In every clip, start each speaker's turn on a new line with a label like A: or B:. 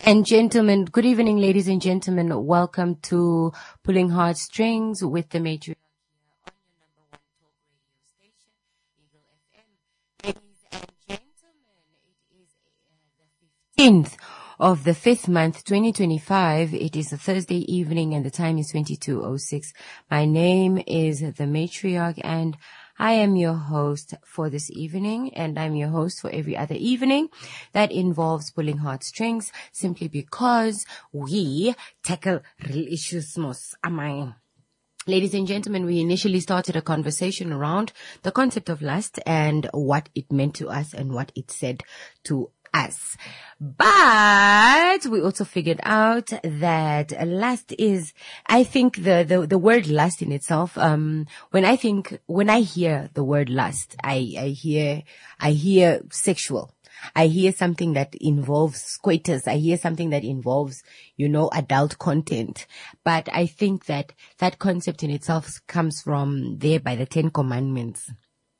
A: And gentlemen, good evening, ladies and gentlemen. Welcome to Pulling Heartstrings with the Matriarch here on your number one talk radio station, Eagle FM. Ladies and gentlemen, it is the 15th of the 5th month, 2025. It is a Thursday evening and the time is 22:06. My name is the Matriarch and I am your host for this evening, and I'm your host for every other evening that involves pulling heartstrings, simply because we tackle real issues most. Ladies and gentlemen, we initially started a conversation around the concept of lust and what it meant to us and what it said to us. But we also figured out that lust is, I think the word lust in itself, when I hear the word lust, I hear sexual. I hear something that involves coitus. I hear something that involves, adult content. But I think that concept in itself comes from there by the Ten Commandments.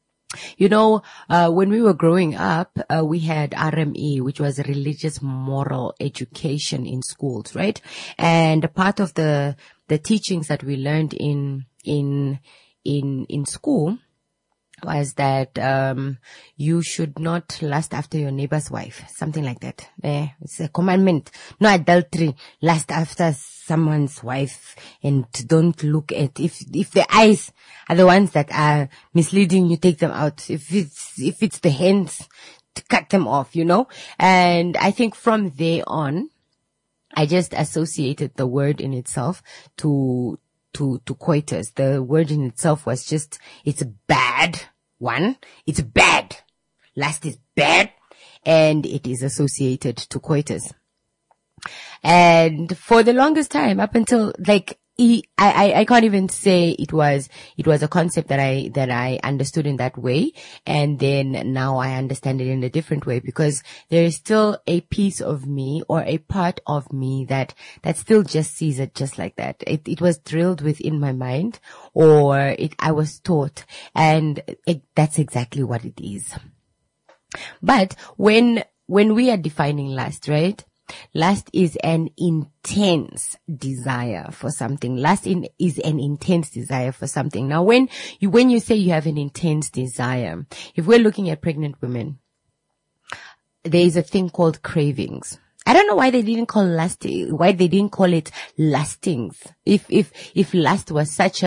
A: When we were growing up, we had RME, which was religious moral education in schools, right? And part of the teachings that we learned in school was that, you should not lust after your neighbor's wife, something like that. It's a commandment. No adultery, lust after someone's wife, and don't look at, if the eyes are the ones that are misleading, you take them out. If it's the hands, to cut them off, And I think from there on, I just associated the word in itself to coitus. The word in itself was just, it's bad. It's bad. Lust is bad. And it is associated to coitus. And for the longest time, up until I can't even say it was a concept that I understood in that way. And then now I understand it in a different way, because there is still a piece of me or a part of me that still just sees it just like that. It was drilled within my mind, or I was taught, and that's exactly what it is. But when we are defining lust, right? Lust is an intense desire for something. Is an intense desire for something. Now, when you say you have an intense desire, if we're looking at pregnant women, there is a thing called cravings. I don't know why they didn't call it lustings. If lust was such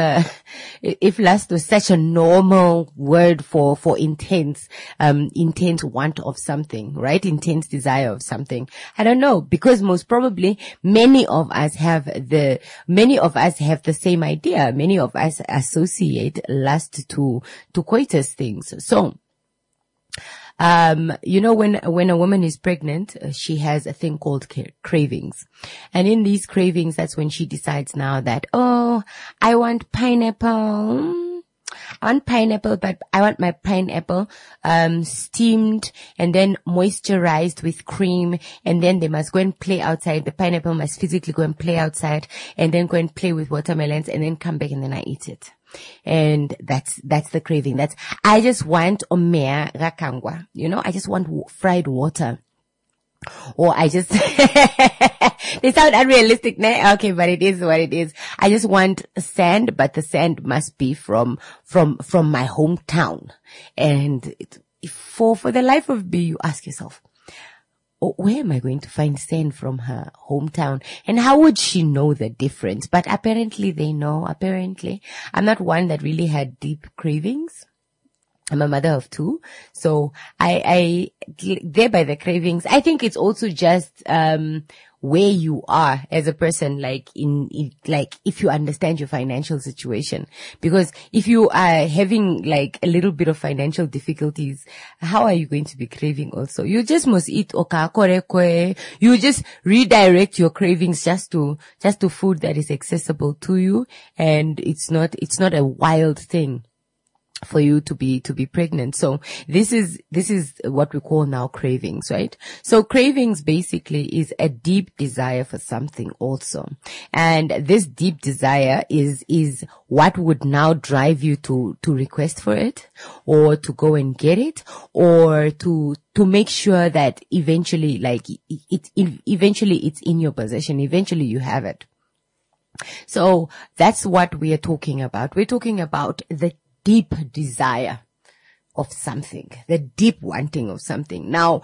A: a normal word for intense want of something, right? Intense desire of something. I don't know, because most probably many of us have the same idea. Many of us associate lust to coitus things. So, when a woman is pregnant, she has a thing called cravings. And in these cravings, that's when she decides now that, I want pineapple. But I want my pineapple, steamed and then moisturized with cream. And then they must go and play outside. The pineapple must physically go and play outside, and then go and play with watermelons, and then come back and then I eat it. And that's the craving. I just want omea rakangwa, I just want fried water. Or I just, they sound unrealistic, ne? Okay, but it is what it is. I just want sand, but the sand must be from my hometown. And for the life of me, you ask yourself, where am I going to find sand from her hometown? And how would she know the difference? But apparently they know. Apparently. I'm not one that really had deep cravings. I'm a mother of two. So I there by the cravings, I think it's also just, where you are as a person, if you understand your financial situation. Because if you are having a little bit of financial difficulties, how are you going to be craving also? You just must eat okakorekwe. You just redirect your cravings just to food that is accessible to you, and it's not a wild thing. for you to be pregnant. So this is what we call now cravings, right? So cravings basically is a deep desire for something also. And this deep desire is what would now drive you to request for it, or to go and get it, or to make sure that eventually, like, eventually it's in your possession. Eventually you have it. So that's what we are talking about. We're talking about the deep desire of something, the deep wanting of something. Now,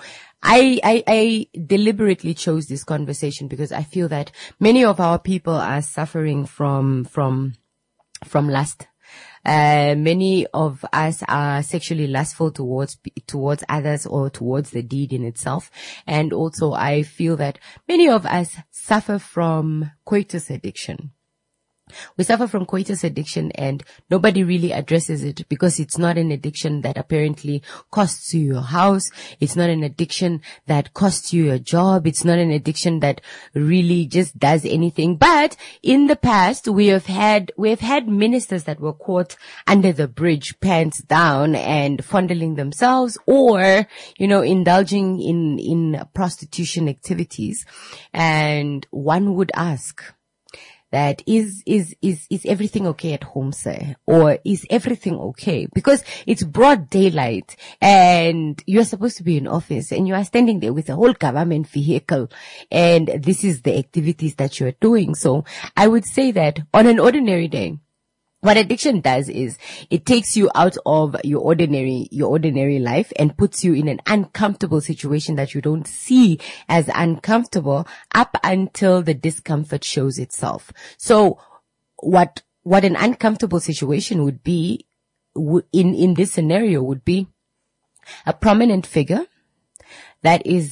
A: I deliberately chose this conversation because I feel that many of our people are suffering from lust. Many of us are sexually lustful towards others or towards the deed in itself. And also I feel that many of us suffer from coitus addiction. We suffer from coitus addiction, and nobody really addresses it because it's not an addiction that apparently costs you your house. It's not an addiction that costs you your job. It's not an addiction that really just does anything. But in the past, we have had ministers that were caught under the bridge, pants down, and fondling themselves, or, indulging in prostitution activities. And one would ask, that is everything okay at home, sir? Or is everything okay? Because it's broad daylight and you're supposed to be in office and you are standing there with a whole government vehicle, and this is the activities that you're doing. So I would say that on an ordinary day, what addiction does is it takes you out of your ordinary life and puts you in an uncomfortable situation that you don't see as uncomfortable up until the discomfort shows itself. So what an uncomfortable situation would be in this scenario would be a prominent figure that is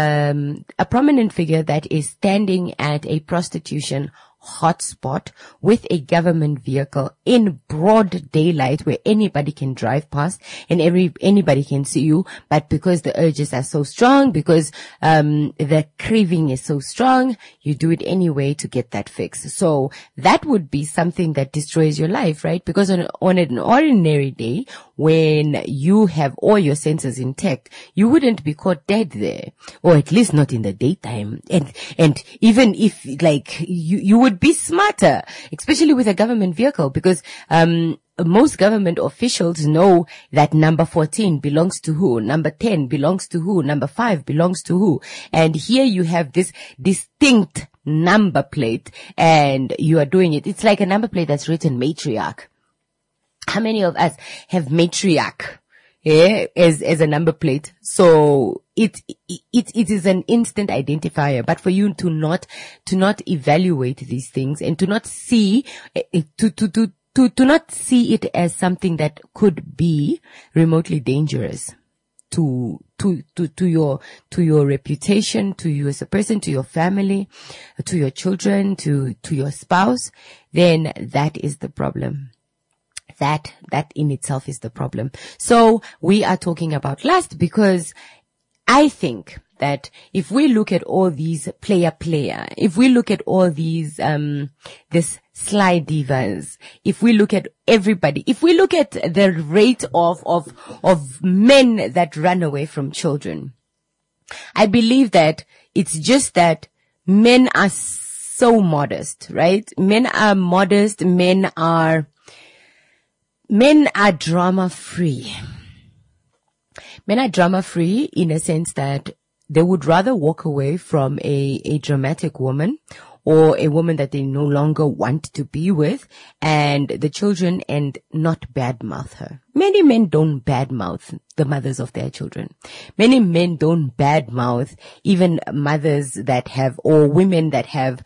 A: standing at a prostitution hotspot with a government vehicle in broad daylight where anybody can drive past and anybody can see you. But because the urges are so strong, because the craving is so strong, you do it anyway to get that fix. So that would be something that destroys your life, right? Because on an ordinary day, when you have all your senses intact, you wouldn't be caught dead there, or at least not in the daytime. And even if, like, you would be smarter, especially with a government vehicle, because most government officials know that number 14 belongs to who, number 10 belongs to who, number 5 belongs to who. And here you have this distinct number plate and you are doing it. It's like a number plate that's written matriarch. How many of us have matriarch as a number plate? So it is an instant identifier. But for you to not evaluate these things and to not see to not see it as something that could be remotely dangerous to your reputation, to you as a person, to your family, to your children, to your spouse, then that is the problem. That in itself is the problem. So we are talking about lust because I think that if we look at all these player, if we look at all these, this sly divas, if we look at everybody, if we look at the rate of men that run away from children, I believe that it's just that men are so modest, right? Men are modest, men are drama free. Men are drama free in a sense that they would rather walk away from a dramatic woman or a woman that they no longer want to be with and the children and not badmouth her. Many men don't badmouth the mothers of their children. Many men don't badmouth even mothers that have, or women that have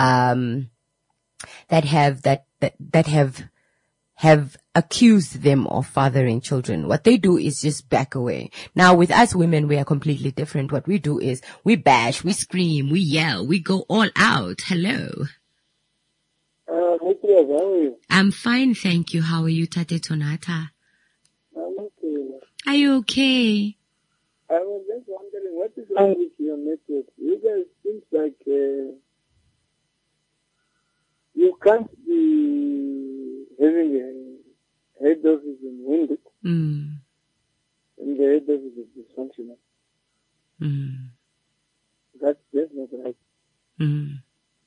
A: accused them of fathering children. What they do is just back away. Now with us women, we are completely different. What we do is we bash, we scream, we yell, we go all out. Hello.
B: Matthias, how are you?
A: I'm fine, thank you. How are you, Tate Tonata?
B: I'm okay.
A: Are you okay?
B: I was just wondering, what is wrong with your network? You guys seems like you can't be having head office in Windhoek,
A: Mm.
B: and the head office is dysfunctional.
A: Mm.
B: That's just not right.
A: Mm.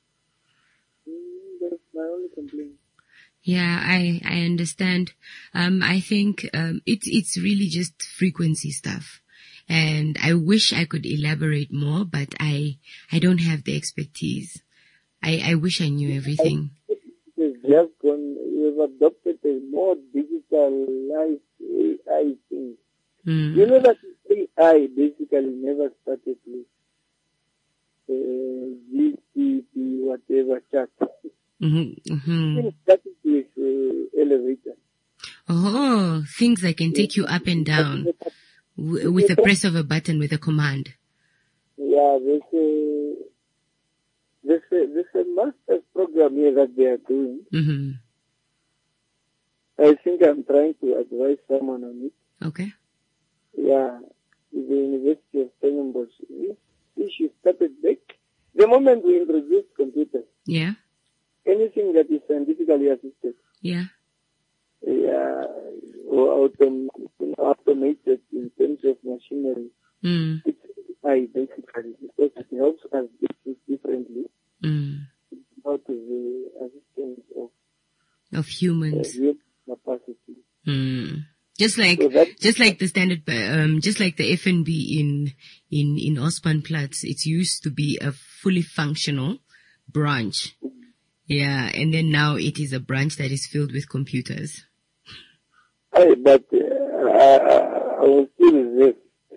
B: That's my only complaint.
A: Yeah, I understand. I think, it's really just frequency stuff. And I wish I could elaborate more, but I don't have the expertise. I wish I knew everything.
B: It's just gone, we've adopted a more digitalized AI thing.
A: Mm.
B: You know that AI basically never started with GTP, whatever chat.
A: Mm-hmm. Mm-hmm.
B: It started with elevator.
A: Oh, things that can take you up and down with a press of a button with a command.
B: Yeah, there's a master's program here that they are doing.
A: Mm-hmm.
B: I think I'm trying to advise someone on it.
A: Okay.
B: Yeah, the University of Stellenbosch. She started back. The moment we introduced computers,
A: Yeah.
B: anything that is scientifically assisted,
A: Yeah.
B: yeah, or automated in terms of machinery,
A: Mm.
B: it's AI basically, because it helps us do things differently.
A: Mm.
B: Out of the assistance of
A: Of humans.
B: human capacity.
A: Mm. Just like
B: So
A: the standard, just like the FNB in Ospanplatz, it used to be a fully functional branch. Yeah. And then now it is a branch that is filled with computers.
B: but I will still resist.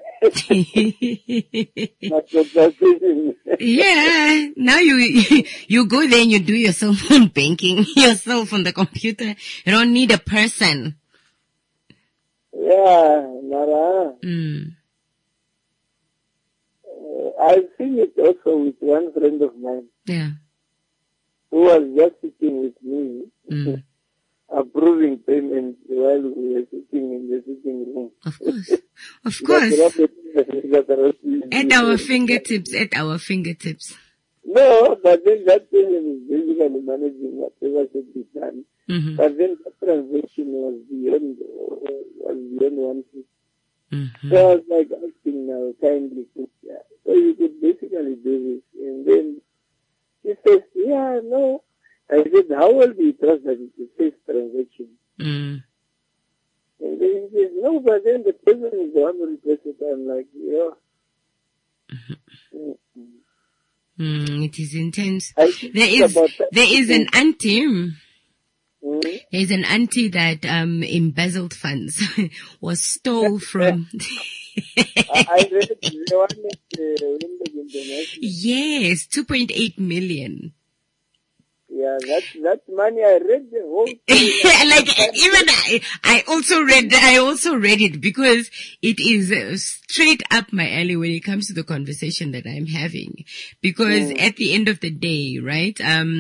A: Yeah. Now you go there and you do your cell phone banking yourself on the computer. You don't need a person.
B: Yeah, Nara.
A: Mm.
B: I've seen it also with one friend of mine
A: Yeah.
B: who was just sitting with me,
A: Mm.
B: approving payments while we were sitting in the sitting room.
A: Of course. Of course. At our fingertips.
B: No, but then that person is basically managing whatever should be done.
A: Mm-hmm.
B: But then the transaction was beyond 150.
A: Mm-hmm.
B: So I was like asking now, kindly, so you could basically do this. And then he says, yeah, no. I said, how will we trust that it's a safe transaction?
A: Mm.
B: And then he says, no, but then the person is the one who requested. I'm like, yeah.
A: It is intense.
B: I think
A: There is an auntie.
B: Mm-hmm.
A: There's an auntie that embezzled funds or stole from.
B: I read the one at Windhoek International.
A: Yes, 2.8 million.
B: Yeah, that's money. I read the whole thing.
A: Like even I also read it because it is straight up my alley when it comes to the conversation that I'm having. Because at the end of the day, right,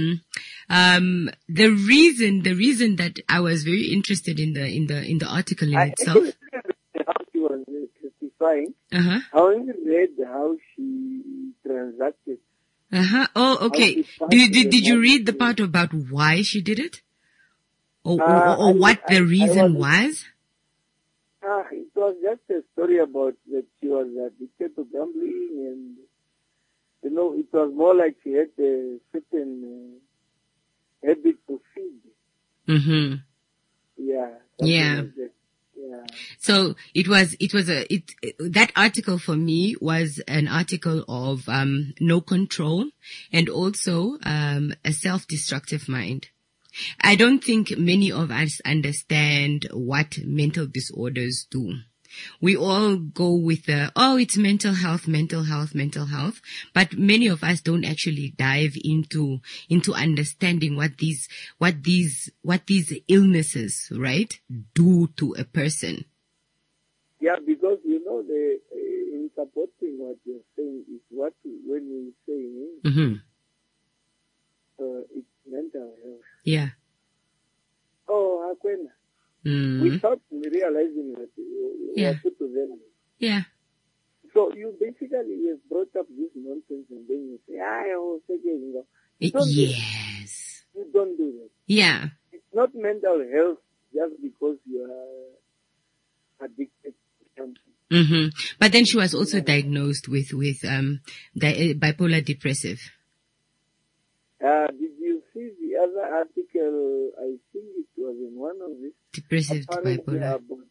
A: the reason that I was very interested in the article in itself.
B: How she was testifying.
A: Uh-huh.
B: I only read how she transacted.
A: Uh-huh. Oh, okay. Did you read the part about why she did it? Or what the reason was?
B: It was just a story about that she was addicted to gambling, and, it was more like she had a certain habit to feed.
A: Mm-hmm.
B: Yeah.
A: Yeah.
B: Like that. Yeah.
A: So that article for me was an article of, no control and also, a self-destructive mind. I don't think many of us understand what mental disorders do. We all go with it's mental health. But many of us don't actually dive into understanding what these illnesses, right, do to a person.
B: Yeah, because, in supporting what you're saying is when we say,
A: Mm-hmm.
B: It's mental health.
A: Yeah.
B: Oh, Akwena. Without realizing that you are put to them.
A: Yeah.
B: So you basically have brought up this nonsense and then you say,
A: Yes.
B: You don't do that.
A: Yeah.
B: It's not mental health just because you are addicted to something.
A: Mm-hmm. But then she was also diagnosed with bipolar depressive.
B: Did you see the other article? I think it was in one of these.
A: Depressive bipolar.
B: About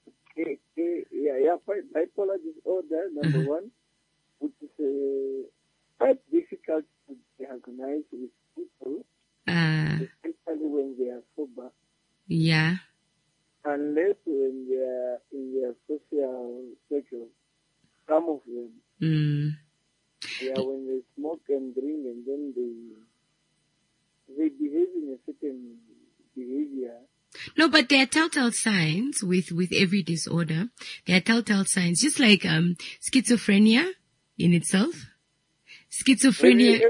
B: bipolar disorder, number one, which is quite difficult to diagnose with people, especially when they are sober.
A: Yeah.
B: Unless when they are in their social circle, some of them. Yeah, when they smoke and drink and then they behave in a certain behavior.
A: No, but there are telltale signs with every disorder. There are telltale signs, just like schizophrenia in itself. Schizophrenia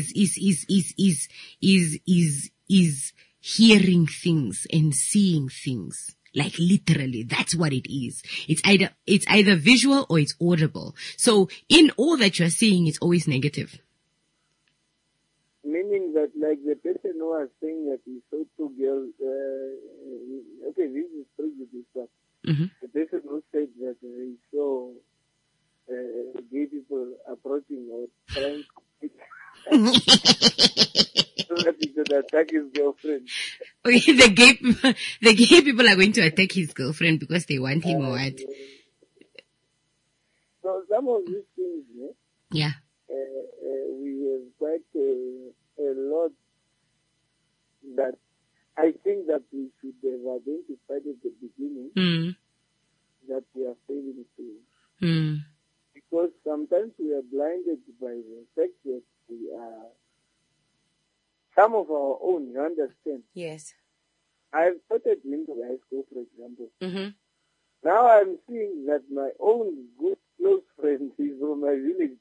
A: is hearing things and seeing things. Like literally, that's what it is. It's either visual or it's audible. So in all that you're seeing, it's always negative.
B: Meaning that, like the person who was saying that he saw two girls, okay, this is prejudice, but the person who said that he saw gay people approaching or trying to so that he could attack his girlfriend.
A: Okay, the gay people are going to attack his girlfriend because they want him or what?
B: So some of these things,
A: yeah,
B: we have quite a lot that I think that we should have identified at the beginning that we are failing to. Because sometimes we are blinded by the fact that we are some of our own, you understand?
A: Yes.
B: I've started into high school, for example. Now I'm seeing that my own good close friend, he's from my village,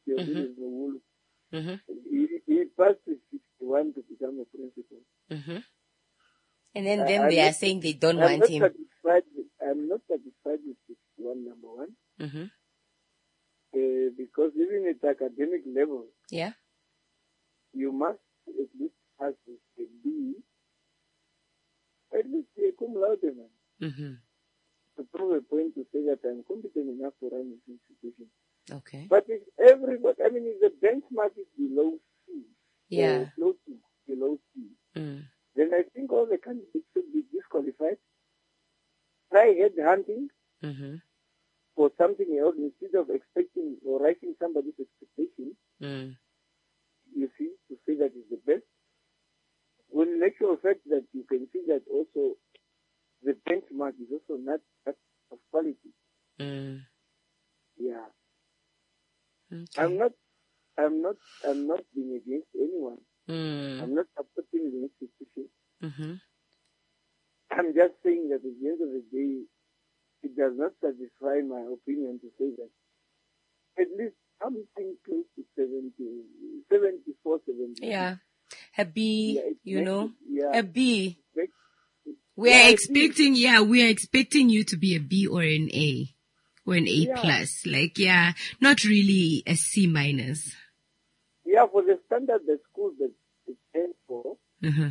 B: he passed to 61 to become a principal.
A: And then they are saying they don't want him.
B: I'm not satisfied with 61, number one. Because even at academic level,
A: yeah,
B: you must at least pass a B, at least a cum laude, man. To prove a point to say that I'm competent enough to run this institution.
A: Okay.
B: But if everybody, I mean, if the benchmark is below C,
A: yeah,
B: close to below C, then I think all the candidates should be disqualified. Try head hunting for something else instead of expecting or writing somebody's expectation. You see, to say that is the best. When in actual fact that you can see that also the benchmark is also not that of quality. Yeah.
A: Okay.
B: I'm not being against anyone. I'm not supporting the institution. I'm just saying that at the end of the day, it does not satisfy my opinion to say that at least something close to 74, 70.
A: Yeah. A B,
B: yeah,
A: a B. We are expecting you to be a B or an A or an A plus. Like, not really a C minus.
B: Yeah, for the standard the school that it stands for, I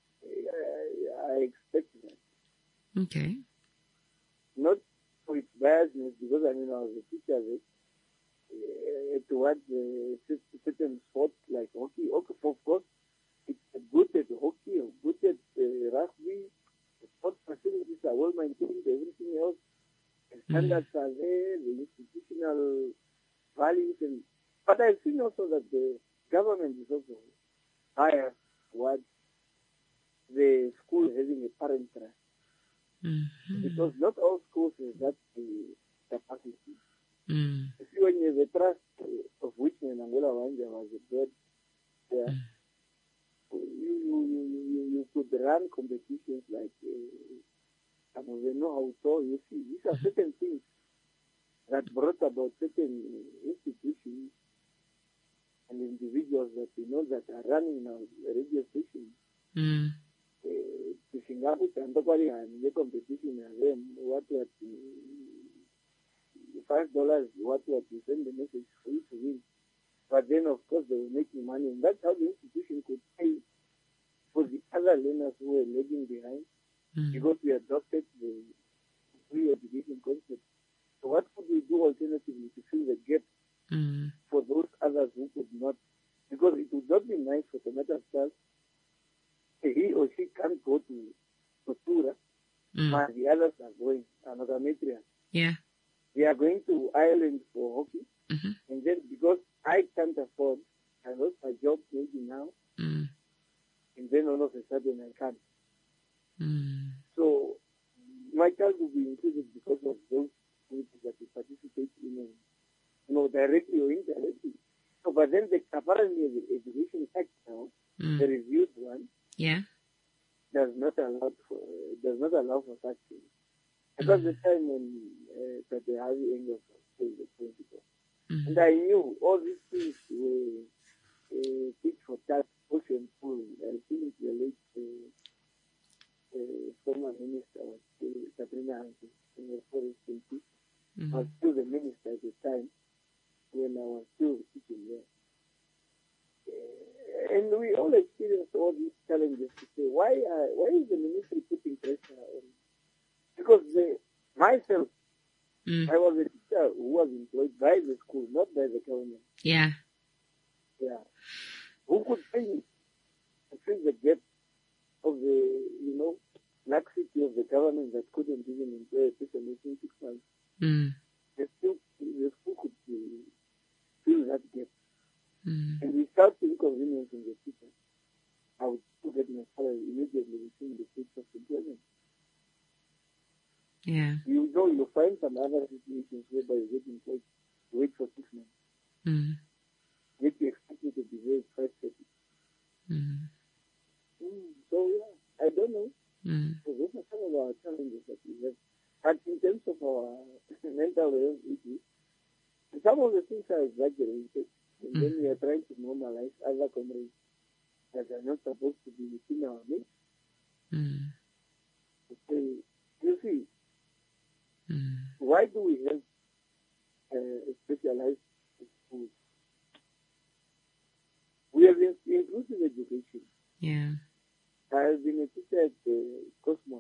B: expect that.
A: Okay.
B: Not for its biasness, because I was a teacher towards certain sports like hockey. Okay, of course, it's good at hockey, good at rugby. The sports facilities are well maintained, everything else. The standards are there, the institutional values. But I've seen also that the government is also biased towards the school having a parent trust. Because not all schools have that capacity. You see, when you have a trust, of which Angola Wanja was a bird, you could run competitions like you see, these are certain things that brought about certain institutions and individuals that that are running now radio stations. Singapore and the competition and then what $5 what you send the message for you to win. But then of course they were making money, and that's how the institution could pay for the other learners who were lagging behind because we adopted the not be nice for the matter of fact, he or she can't go to Tura, but the others are going, another matriarch.
A: Yeah.
B: They are going to Ireland for hockey, and then because I can't afford, I lost my job maybe now, and then all of a sudden I can't. So my child will be included because of those activities that we participate in, directly or indirectly. So, but then apparently the Education Act now, the reviewed one, does not allow for such things. It was the time when the Harvey Engels was the principal. And I knew all these things were fit for that ocean pool. I think the late former minister was still, Sabrina Hansen, was still the minister at the time when I was still teaching there. And we all experienced all these challenges to say, why is the ministry putting pressure on? Because myself, I was a teacher who was employed by the school, not by the government.
A: Yeah.
B: Who could fill the gap of the, laxity of the government that couldn't even employ a person within 6 months? The school could fill that gap. And without inconveniencing the teacher, I would still get my salary immediately within the 6 of employment.
A: Yeah.
B: You find some other situations whereby you get employed, you wait for 6 months. Yet you expect you to be very price-setting. So, I don't know. So those are some of our challenges that we have. But in terms of our mental health issues, some of the things are exaggerated. And then we are trying to normalize other comrades that are not supposed to be within our midst. You see, why do we have specialized schools? We have inclusive education.
A: Yeah.
B: I have been a teacher at Cosmos.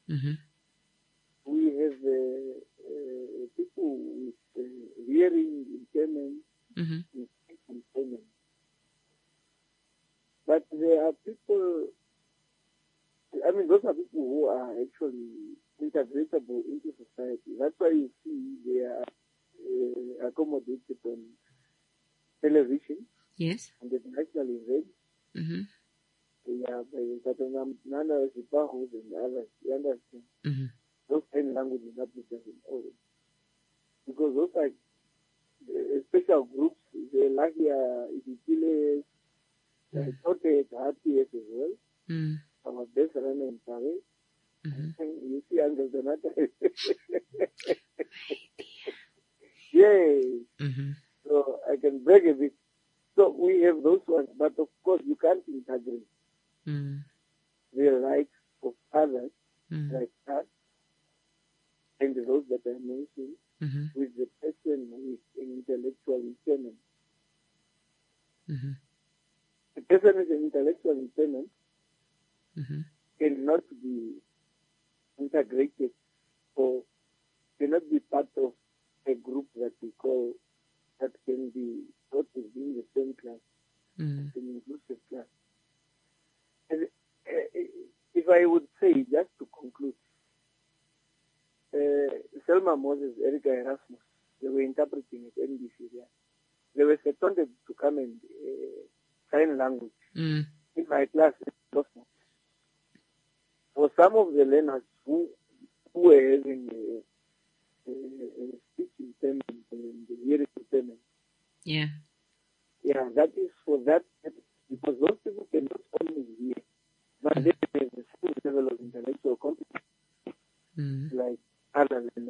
B: We have people with hearing impairment, impairment. But there are people, those are people who are actually integratable into society. That's why you see they are accommodated on television.
A: Yes.
B: And the national events. But none of the Bahus and others, you understand? Those 10 languages applicants in all. Because those are special groups, the Lagia, Ibipiles, Tote, RTS as well. Our best runner in Paris. You see, Uncle Donata. Yay! So I can brag a bit. So we have those ones, but of course you can't integrate the rights of others like us and those that I mentioned with the person with an intellectual impairment. The person with an intellectual impairment cannot be integrated or cannot be part of a group that we call that can be taught within the same class, an inclusive class. And if I would say, just to conclude, Selma Moses, Erica Erasmus, they were interpreting at NBC there. They were seconded to come and sign language in my class. For some of the learners who were having speech impairment and hearing impairment, that is for that, because those people cannot only hear, but they have the same level of intellectual competence like other learners.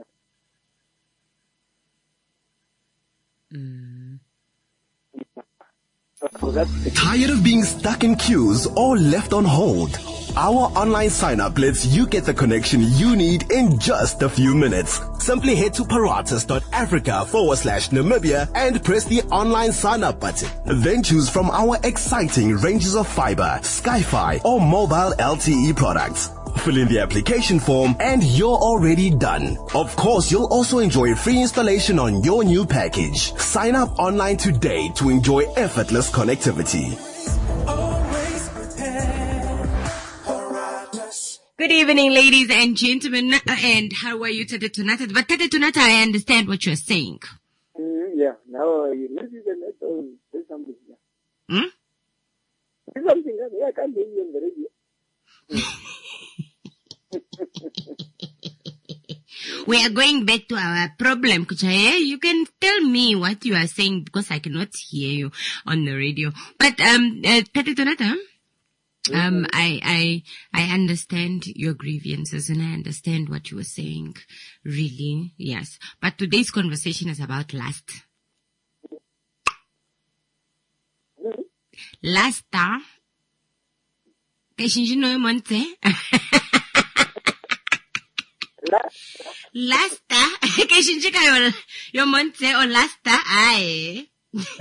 C: Tired of being stuck in queues or left on hold? Our online sign-up lets you get the connection you need in just a few minutes. Simply head to paratus.africa/Namibia and press the online sign-up button. Then choose from our exciting ranges of fiber, Sky-Fi or mobile LTE products. Fill in the application form and you're already done. Of course, you'll also enjoy free installation on your new package. Sign up online today to enjoy effortless connectivity.
A: evening, ladies and gentlemen. And how are you, Tate Tunata? But Tate Tunata, I understand what you're saying.
B: Yeah. Now you can say something. Yeah. Say something. I can't hear you on the radio.
A: We are going back to our problem, Kuchaye. You can tell me what you are saying because I cannot hear you on the radio. But Tate Tunata, I understand your grievances and I understand what you were saying. Really, yes. But today's conversation is about lust. Lasta. Keshinjino monte. Lasta. Keshinjika yo monte o lasta. Aye.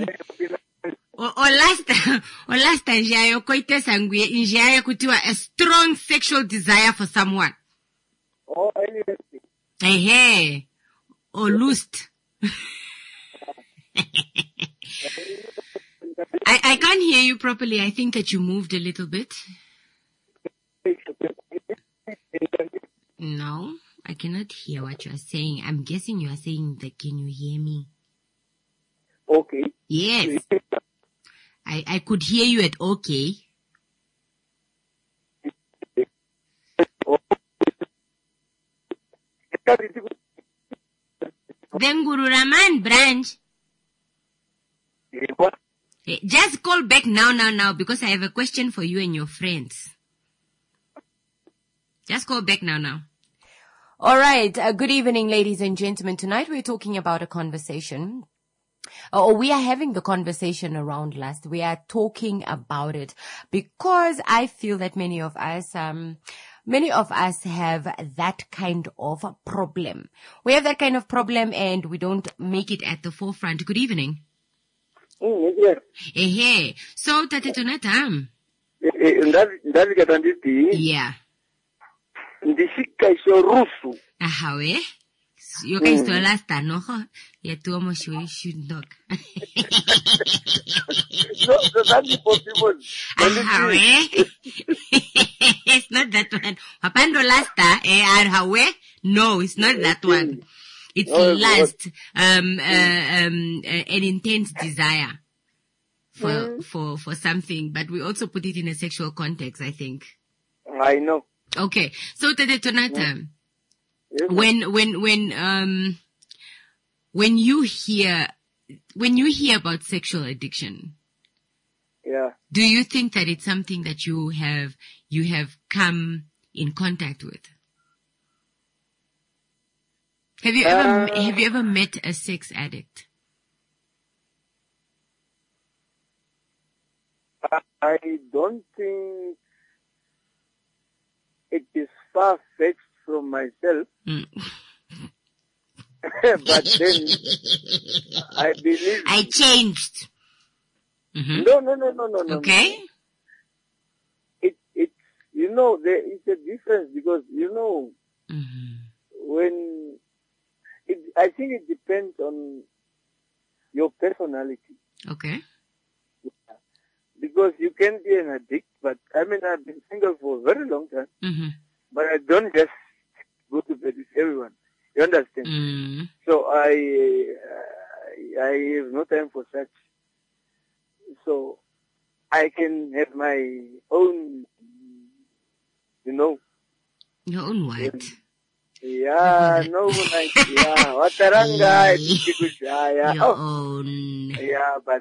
A: O lasta njayo koite sangwe njayo kutiwa a strong sexual desire for someone.
B: Oh, anything.
A: Hey. Or lust. I can't hear you properly. I think that you moved a little bit. No, I cannot hear what you are saying. I'm guessing you are saying that, can you hear me?
B: Okay.
A: Yes. I could hear you at okay. Then Guru Raman branch. Just call back now, because I have a question for you and your friends. Just call back now. All right. Good evening, ladies and gentlemen. Tonight we're talking about a conversation. We are having the conversation around lust. We are talking about it because I feel that many of us have that kind of problem. We have that kind of problem and we don't make it at the forefront. Good evening.
B: Yes.
A: Hey. So, Tate Tunata. Yeah.
B: Ndishika iso rusu.
A: Ahawe. You guys to last no? Yeah, to almost should knock.
B: No, that's impossible.
A: Ahawe. It's not that one. Papando lasta, Ahawe? No, it's not that one. It's lust, an intense desire for something, but we also put it in a sexual context, I think.
B: I know.
A: Okay. So, Tate Tunata,
B: Yes.
A: when you hear about sexual addiction,
B: Yeah.
A: do you think that it's something that you have come in contact with? Have you ever met a sex addict?
B: I don't think it is far-fetched from myself. But then I believe
A: I changed. Mm-hmm.
B: No.
A: Okay.
B: It's there is a difference because when I think it depends on your personality.
A: Okay.
B: Because you can be an addict, but I've been single for a very long time.
A: Mm-hmm.
B: But I don't just go to bed with everyone. You understand?
A: Mm.
B: So I have no time for such. So I can have my own,
A: Your own what?
B: Yeah, no, like, yeah, wataranga, yeah.
A: Your own.
B: Yeah, but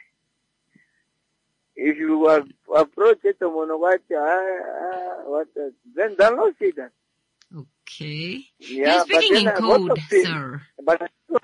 B: if you approach it, then they'll not see that.
A: Okay.
B: Yeah,
A: You're speaking in code,
B: seen,
A: sir.
B: But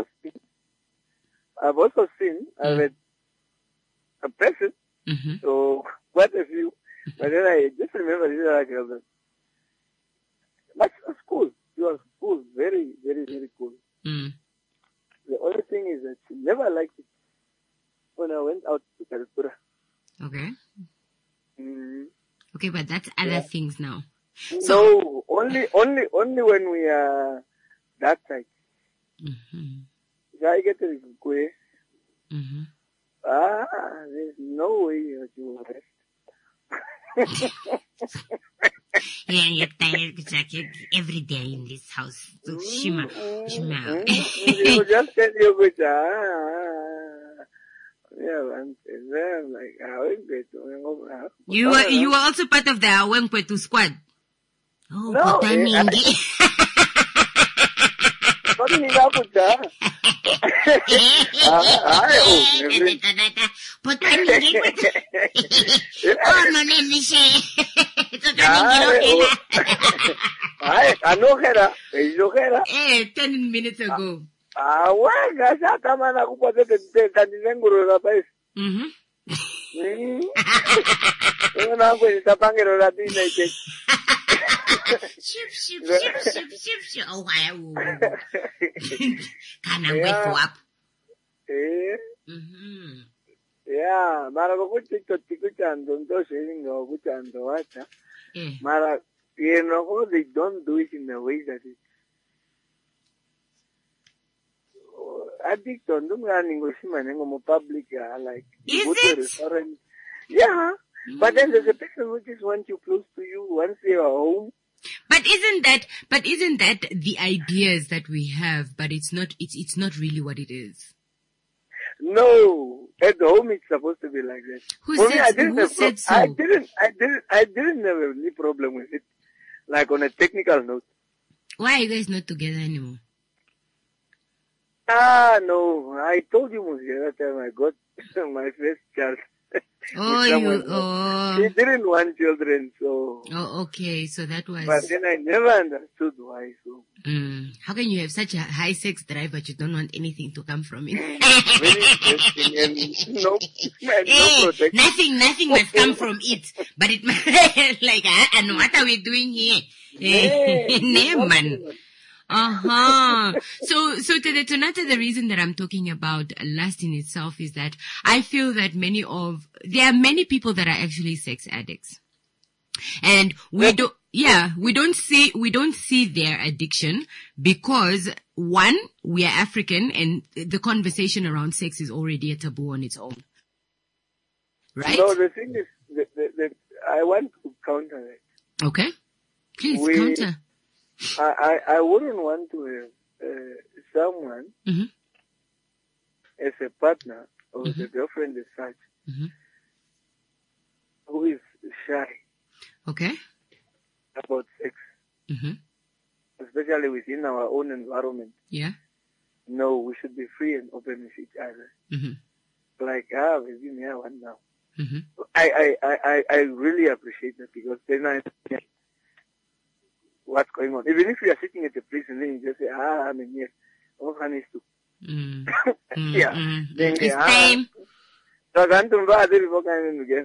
B: I've also seen a person, so quite a few, but then I just remember this other girl but she was cool. She was cool, very, very, very cool.
A: Mm.
B: The only thing is that she never liked it when I went out to Kalipura.
A: Okay.
B: Mm.
A: Okay, but that's other things now.
B: So, only when we are that side.
A: Mm-hmm.
B: If I get to Kwe,
A: Mm-hmm.
B: there's no way you will rest.
A: Yeah, you're tired every day in this house. So, Shima.
B: You just tell you, which, yeah, I'm like,
A: you were also part of the Wenkwetu squad. Oh,
B: no,
A: Potaningi.
B: Ay,
A: 10 minutes ago. Ship. Oh, can I wait for up?
B: Yeah, mara kuchando ndo sharing kuchando wacha. Mara they don't do it in a way that is addict on them running with him and public like
A: is
B: go to
A: it?
B: A restaurant. Yeah. But then there's a person who just wants you close to you once they are home.
A: But isn't that the ideas that we have, but it's not really what it is?
B: No, at home it's supposed to be like that.
A: Who said so?
B: I didn't have any problem with it. Like on a technical note.
A: Why are you guys not together anymore?
B: No. I told you the other time I got my first child. He didn't want children, so.
A: Oh, okay. So that was.
B: But then I never understood why. So.
A: How can you have such a high sex drive, but you don't want anything to come from it?
B: Very interesting and no protection.
A: Nothing must come from it, but it like, and what are we doing here? No, man. So Tonata, the reason that I'm talking about lust in itself is that I feel that there are many people that are actually sex addicts. And we don't see their addiction because one, we are African and the conversation around sex is already a taboo on its own. Right?
B: No, the thing is that I want to counter it.
A: Okay. Please counter.
B: I wouldn't want to have someone as a partner or as a girlfriend as such who is shy about sex, especially within our own environment.
A: Yeah.
B: No, we should be free and open with each other. Like, we've been here one now. I really appreciate that because then I what's going on. Even if you are sitting at a place and then you just say, I'm in here. Oh, honey, too. Yeah. Then
A: it's time.
B: So, I'm going to get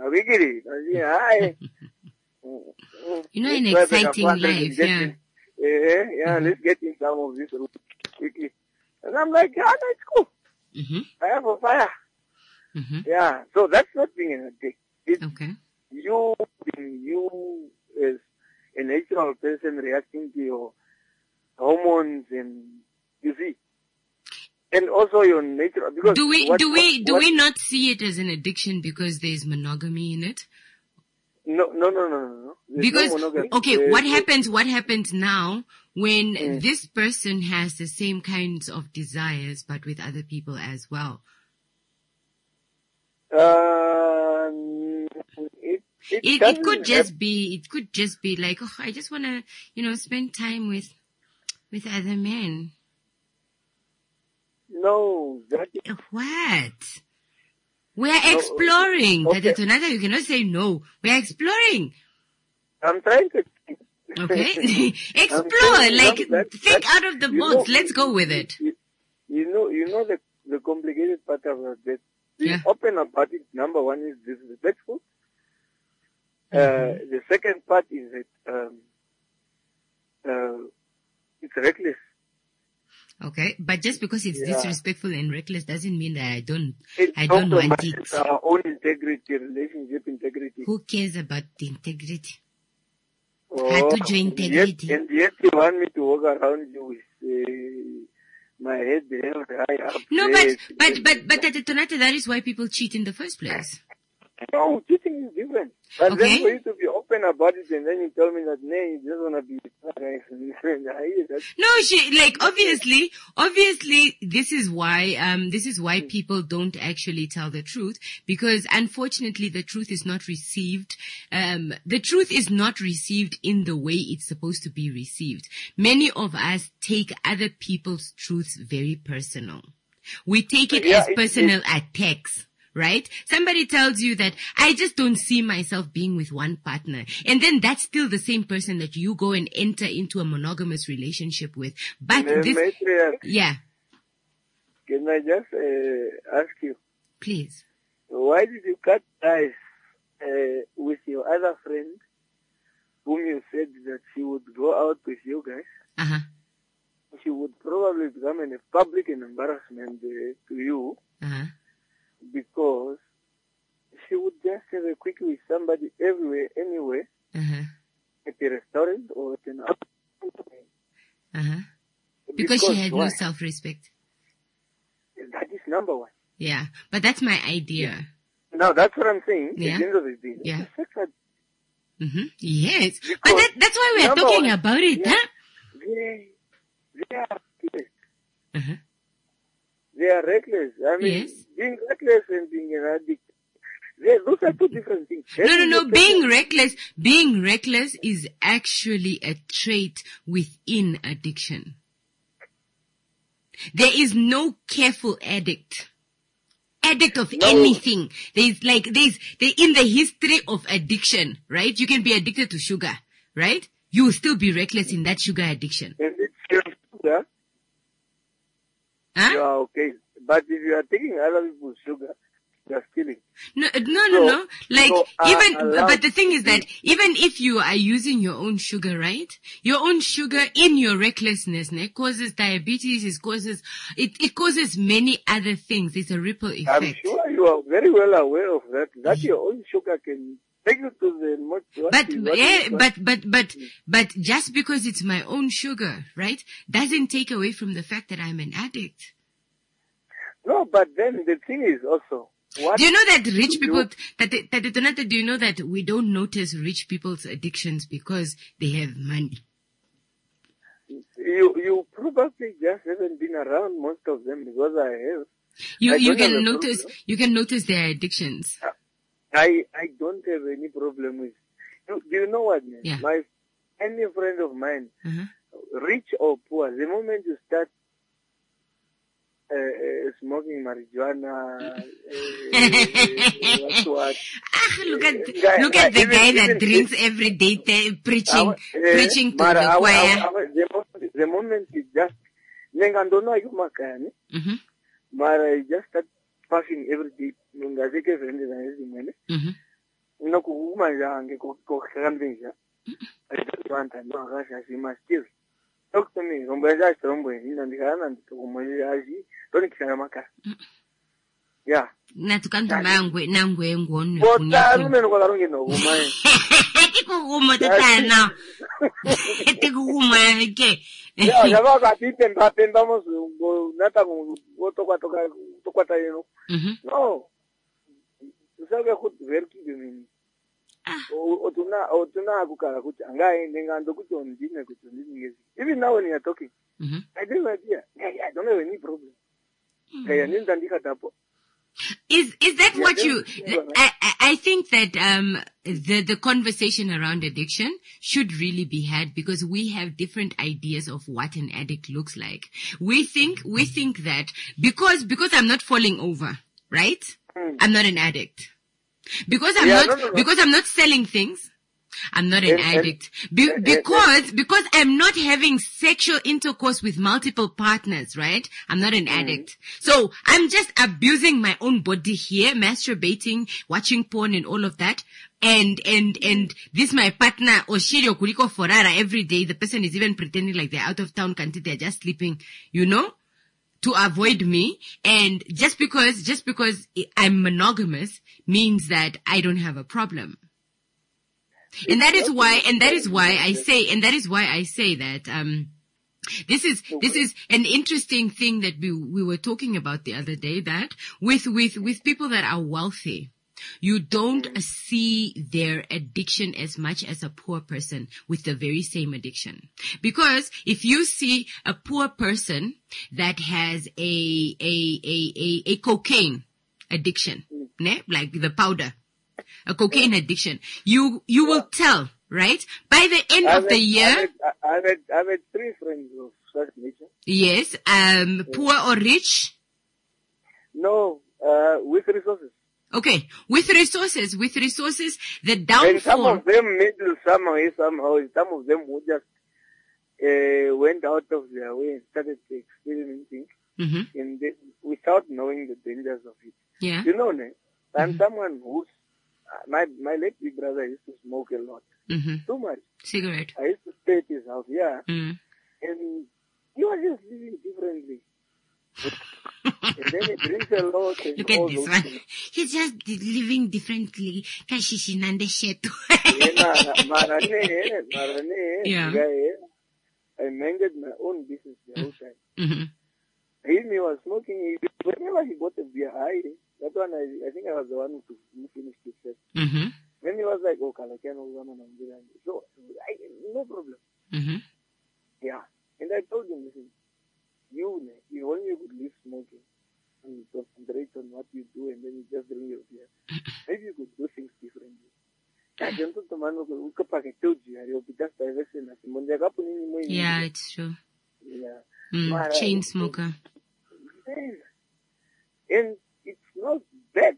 A: you know, an exciting life, yeah.
B: Yeah, let's get in some of this quickly. And I'm like, that's cool. Fire for fire. Yeah, so that's not being an addict. It's you as a natural person reacting to your hormones and you see. And also your nature. Because
A: do we not see it as an addiction because there's monogamy in it?
B: No.
A: Because what happens now when this person has the same kinds of desires but with other people as well? It could just be like, I just want to, spend time with other men.
B: No, that is...
A: What? We are exploring.
B: Okay.
A: Tonight you cannot say no. We are exploring.
B: I'm trying to...
A: Okay. Explore. Think out of the box. Let's go with it.
B: You know the complicated part about that.
A: Yeah.
B: Open about it. Number one is disrespectful. The second part is that it's reckless.
A: Okay, but just because it's disrespectful and reckless doesn't mean that I don't want it.
B: It's our own integrity, relationship integrity.
A: Who cares about the integrity?
B: Integrity. And yet you want me to walk around you with my head held high up.
A: No, but Tonata, that is why people cheat in the first place.
B: No, cheating is different. But
A: Okay.
B: then for you to be open about it and then you tell me that, nay, you just want to be
A: No, obviously, this is why people don't actually tell the truth, because unfortunately the truth is not received. The truth is not received in the way it's supposed to be received. Many of us take other people's truths very personal. We take it as personal attacks. Right? Somebody tells you that I just don't see myself being with one partner. And then that's still the same person that you go and enter into a monogamous relationship with. But yeah.
B: Can I just ask you?
A: Please.
B: Why did you cut ties with your other friend whom you said that she would go out with you guys?
A: Uh-huh.
B: She would probably become a public embarrassment to you.
A: Uh-huh.
B: Because she would just have a quickie with somebody everywhere, anywhere, at a restaurant or at an
A: outing. Because she had no self-respect.
B: That is number one.
A: Yeah, but that's my idea.
B: Yeah. No, that's what I'm saying.
A: Yeah.
B: At the end of the day.
A: Yeah.
B: Because
A: Yes. But that's why we are talking about it, huh?
B: They are reckless. They are reckless. I mean,
A: yes.
B: Being reckless and being an addict, those are two different things.
A: No. Being reckless is actually a trait within addiction. There is no careful addict of anything. There's in the history of addiction, right? You can be addicted to sugar, right? You will still be reckless in that sugar addiction.
B: If it's sugar,
A: huh?
B: You are okay. But if you are taking other people's sugar, you are stealing.
A: No. But the thing is that even if you are using your own sugar, right? Your own sugar in your recklessness, causes diabetes, it causes many other things. It's a ripple effect.
B: I'm sure you are very well aware of that. That your own sugar can take you to the
A: But just because it's my own sugar, right, doesn't take away from the fact that I'm an addict.
B: No, but then the thing is also,
A: do you know that rich people, do you know that we don't notice rich people's addictions because they have money?
B: You probably just haven't been around most of them, because I have.
A: You can notice their addictions.
B: I don't have any problem with. Do you know what, man?
A: Yeah.
B: Any friend of mine, rich or poor, the moment you start smoking marijuana,
A: look at the guy that drinks every day, preaching to the choir.
B: The moment you just, Mara just start puffing every day. Talk to me. Yeah. No. Even now when you are talking, I don't have idea. I don't have any problem.
A: Is that what you? I think that the conversation around addiction should really be had, because we have different ideas of what an addict looks like. We think that because I'm not falling over, right? I'm not an addict. Because I'm not selling things, I'm not an addict. Because I'm not having sexual intercourse with multiple partners, right? I'm not an addict. So I'm just abusing my own body here, masturbating, watching porn and all of that. And this my partner, Oshirio Kuriko Forara, every day. The person is even pretending like they're out of town country, they're just sleeping, to avoid me. And just because I'm monogamous means that I don't have a problem. And that is why I say that, this is an interesting thing that we were talking about the other day, that with people that are wealthy, you don't see their addiction as much as a poor person with the very same addiction. Because if you see a poor person that has a cocaine addiction, like the powder, a cocaine addiction, you will tell, right? By the end of the year,
B: I've had 3 friends of such nature.
A: Yes, poor or rich?
B: No, with resources.
A: Okay, with resources, the downfall.
B: And some of them middle somehow. Some of them who just went out of their way and started experimenting and without knowing the dangers of it.
A: Yeah.
B: You know, I'm someone who's, my late big brother used to smoke a lot. Too much.
A: Cigarette.
B: I used to stay at his house, and he was just living differently. And then he drinks a lot. And
A: look at
B: all
A: this
B: those
A: one.
B: things.
A: He's just living differently. Yeah.
B: I minded my own business the whole time. He was smoking. Whenever he got a beer, that one, I think I was the one who finished it first. Then he was like, oh, Kalakiano, so, no problem. Yeah. And I told him, listen, you only could leave smoking and concentrate on what you do and then you just drink your beer. Maybe you could do things differently.
A: Yeah, it's true.
B: Yeah.
A: Chain smoker.
B: And it's not bad.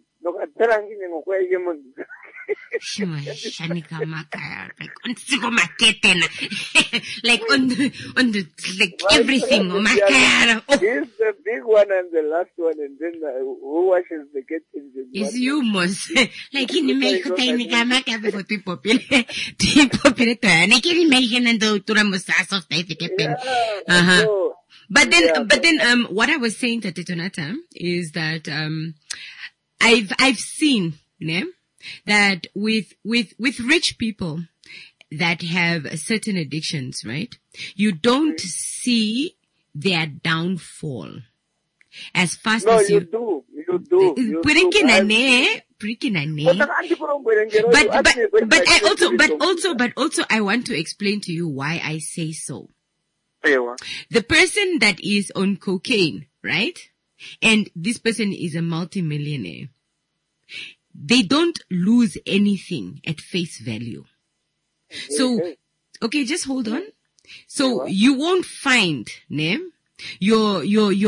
A: Like on the like everything.
B: Here's the big one and the last one, and then who washes the kitchen?
A: It's hummus. Like in Mexico, But then, what I was saying to Tetonata is that, I've seen, that with rich people that have certain addictions, right? You don't see their downfall as fast as you
B: do. But
A: also I want to explain to you why I say so. The person that is on cocaine, right? And this person is a multimillionaire. They don't lose anything at face value. So, okay, just hold on. So you won't find, your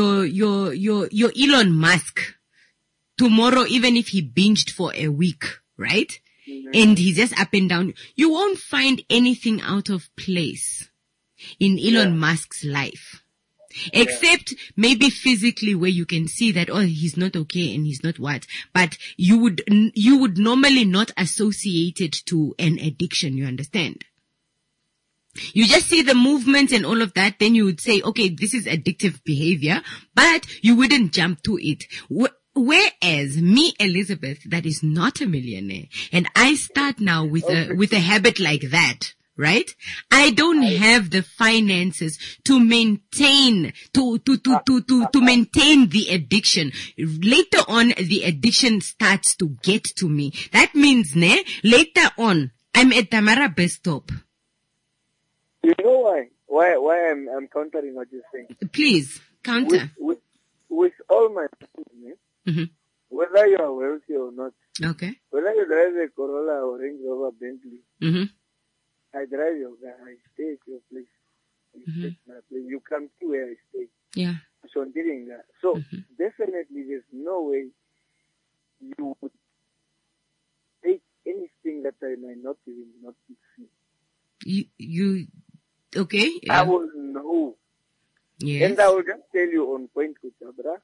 A: Elon Musk tomorrow, even if he binged for a week, right? And he's just up and down. You won't find anything out of place in Elon Musk's life. Except maybe physically where you can see that, oh, he's not okay and he's not what. But you would normally not associate it to an addiction, you understand? You just see the movements and all of that, then you would say, okay, this is addictive behavior, but you wouldn't jump to it. Whereas me, Elizabeth, that is not a millionaire, and I start now with a habit like that, right? I don't have the finances to maintain, to maintain the addiction. Later on, the addiction starts to get to me. That means, later on, I'm at Tamara bus stop.
B: You know why I'm countering what you're saying?
A: Please, counter.
B: With all my friends, whether you are wealthy or not,
A: okay,
B: whether you drive a Corolla or Range Rover Bentley, I drive your car, I stay at your place. You come to where I stay.
A: Yeah.
B: So definitely there's no way you would take anything that I might not even not see.
A: You okay? Yeah.
B: I will know.
A: Yes.
B: And I will just tell you on point, Kuchabra.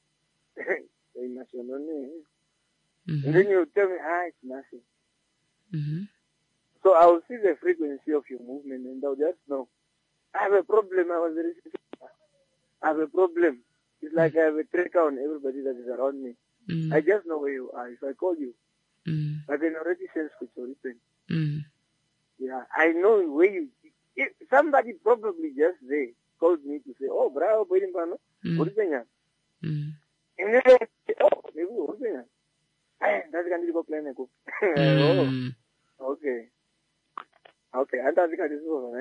B: And then you tell me, it's nothing. So I will see the frequency of your movement and I'll just know. I have a problem. I have a problem. It's like I have a tracker on everybody that is around me. I just know where you are. If I call you, I can already sense which you're open. Yeah, I know where you. If somebody probably just there called me to say, "Oh, bravo, what is that?" And then I say, "Oh, maybe That's going to go plan a cook. Oh, okay. Okay, and that's the so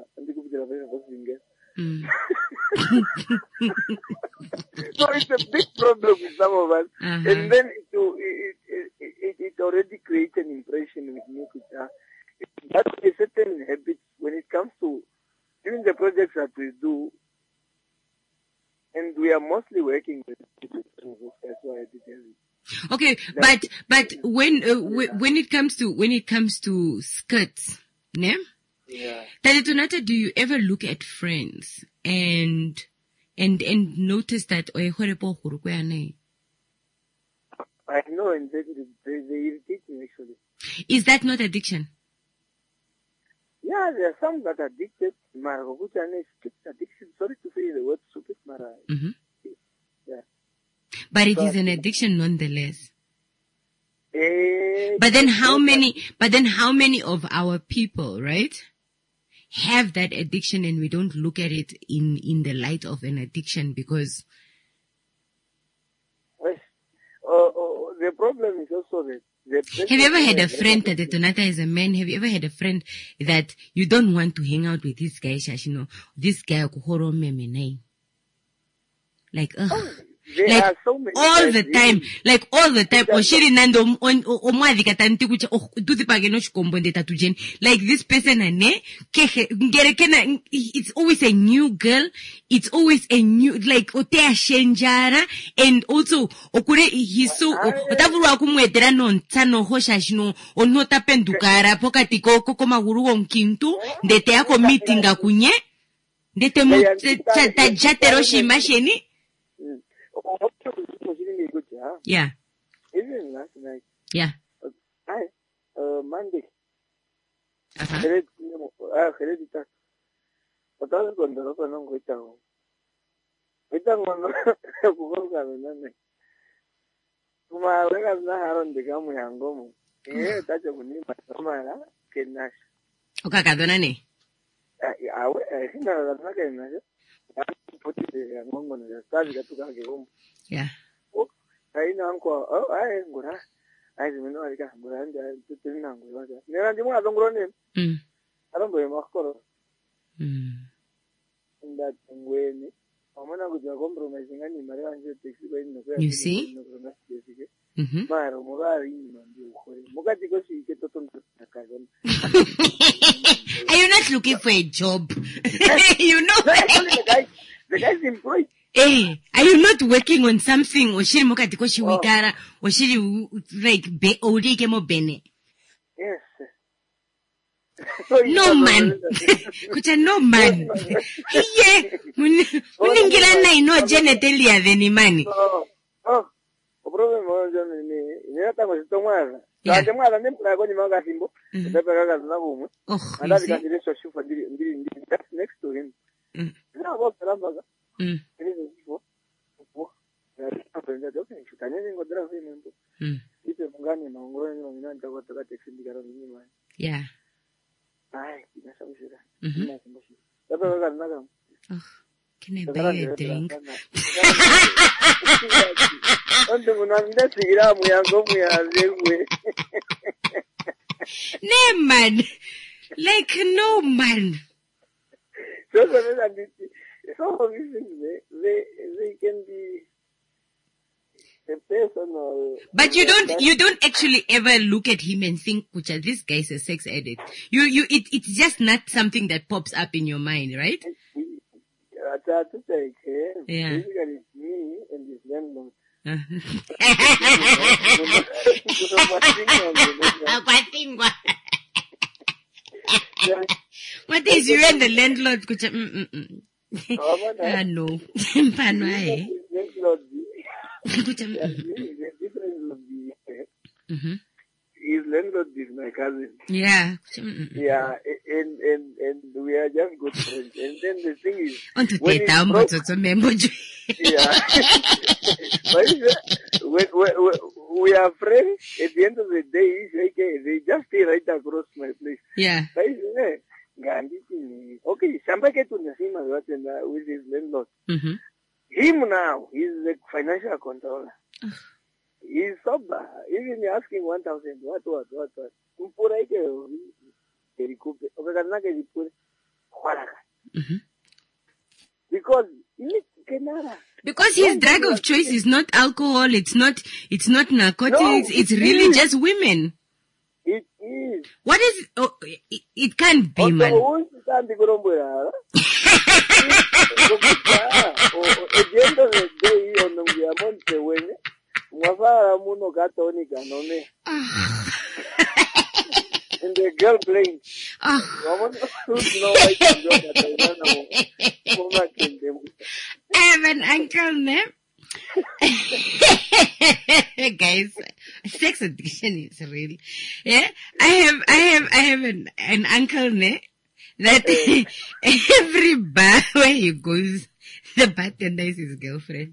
B: it's a big problem with some of us, and then it already creates an impression with me. That's a certain habit when it comes to doing the projects that we do, and we are mostly working with people. That's why I did it.
A: Okay, but when it comes to skirts, ne?
B: Yeah.
A: Talitunata, do you ever look at friends and notice that
B: I know, and they irritate me actually.
A: Is that not addiction?
B: Yeah, there are some that are addicted. Addiction. Sorry to say the word stupid, Mara. Yeah.
A: But it is an addiction nonetheless. But then how many of our people, right, have that addiction and we don't look at it in the light of an addiction because...
B: the problem is also that...
A: Have you ever had a friend that Donata is a man? Have you ever had a friend that you don't want to hang out with this guy, Shashino? This guy, like, like
B: so many
A: all the time, Oshiri Nando omwadhi katanti kucha tuti page no shikombonde tatujen. Like this person ane ngerekena, it's always a new girl, it's always a new, like otea shenjara, and also okure he's so otavuru akumwetera no ntano hosha shino onota pendukara pokati koko maguru onkintu ndete yako meeting akunye ndete tajatero shimasheni. Yeah.
B: Even last night.
A: Yeah.
B: Monday.
A: Yeah.
B: I uncle, I ngura. I don't know, I got Miranda to Tinango. Then I don't grow him. I don't blame Moscow. In that way, I'm going to go compromising any Marian takes away in the
A: You see?
B: Maro, Mogari, Mogati, she get to
A: Are you not looking for a job? You know,
B: the guy's employed.
A: Hey, are you not working on something? Or shiri mokati koshi witara, or shiri like odi kemo bene.
B: Yes.
A: No man. Kucha no man. Hiye, muningila na ino genetelia theni mani.
B: Oh, problem mo ni nata mo sitomwana. Kanje mwana ndimpa kwenye manga simbo. Ndapeka kazi na bumu. And that guy is so shufa ndiri that's next to him. Na boss rambaga.
A: Yeah. Can I buy you a drink? No man. Like no man.
B: Some of these things, they can be a personal.
A: But you don't actually ever look at him and think, Kucha, this guy's a sex addict. It's just not something that pops up in your mind, right? Yeah.
B: Basically, it's me and this landlord.
A: What is you and the landlord? Kucha, no.
B: His landlord is my cousin.
A: Yeah.
B: Yeah, and we are just good friends. And then the thing is, when we are friends, at the end of the day, they just stay right across my place.
A: Yeah.
B: Okay, Shambake to Nasima with his landlord. Him now, he's the financial controller. he's sober. Even asking 1,000, what? Mpura ike erikupe. Okakanaka erikupe.
A: Because his drug of choice is not alcohol, it's not narcotics, no, it's really just women.
B: It is.
A: What is it can't be, man.
B: At the end of the day, and the girl playing. I
A: have an uncle name. Guys, sex addiction is real. Yeah, I have an uncle name that every bar where he goes, the bartender is his girlfriend.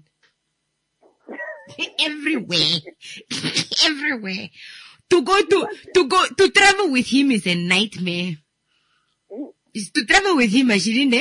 A: Everywhere. To travel with him is a nightmare. To travel with him,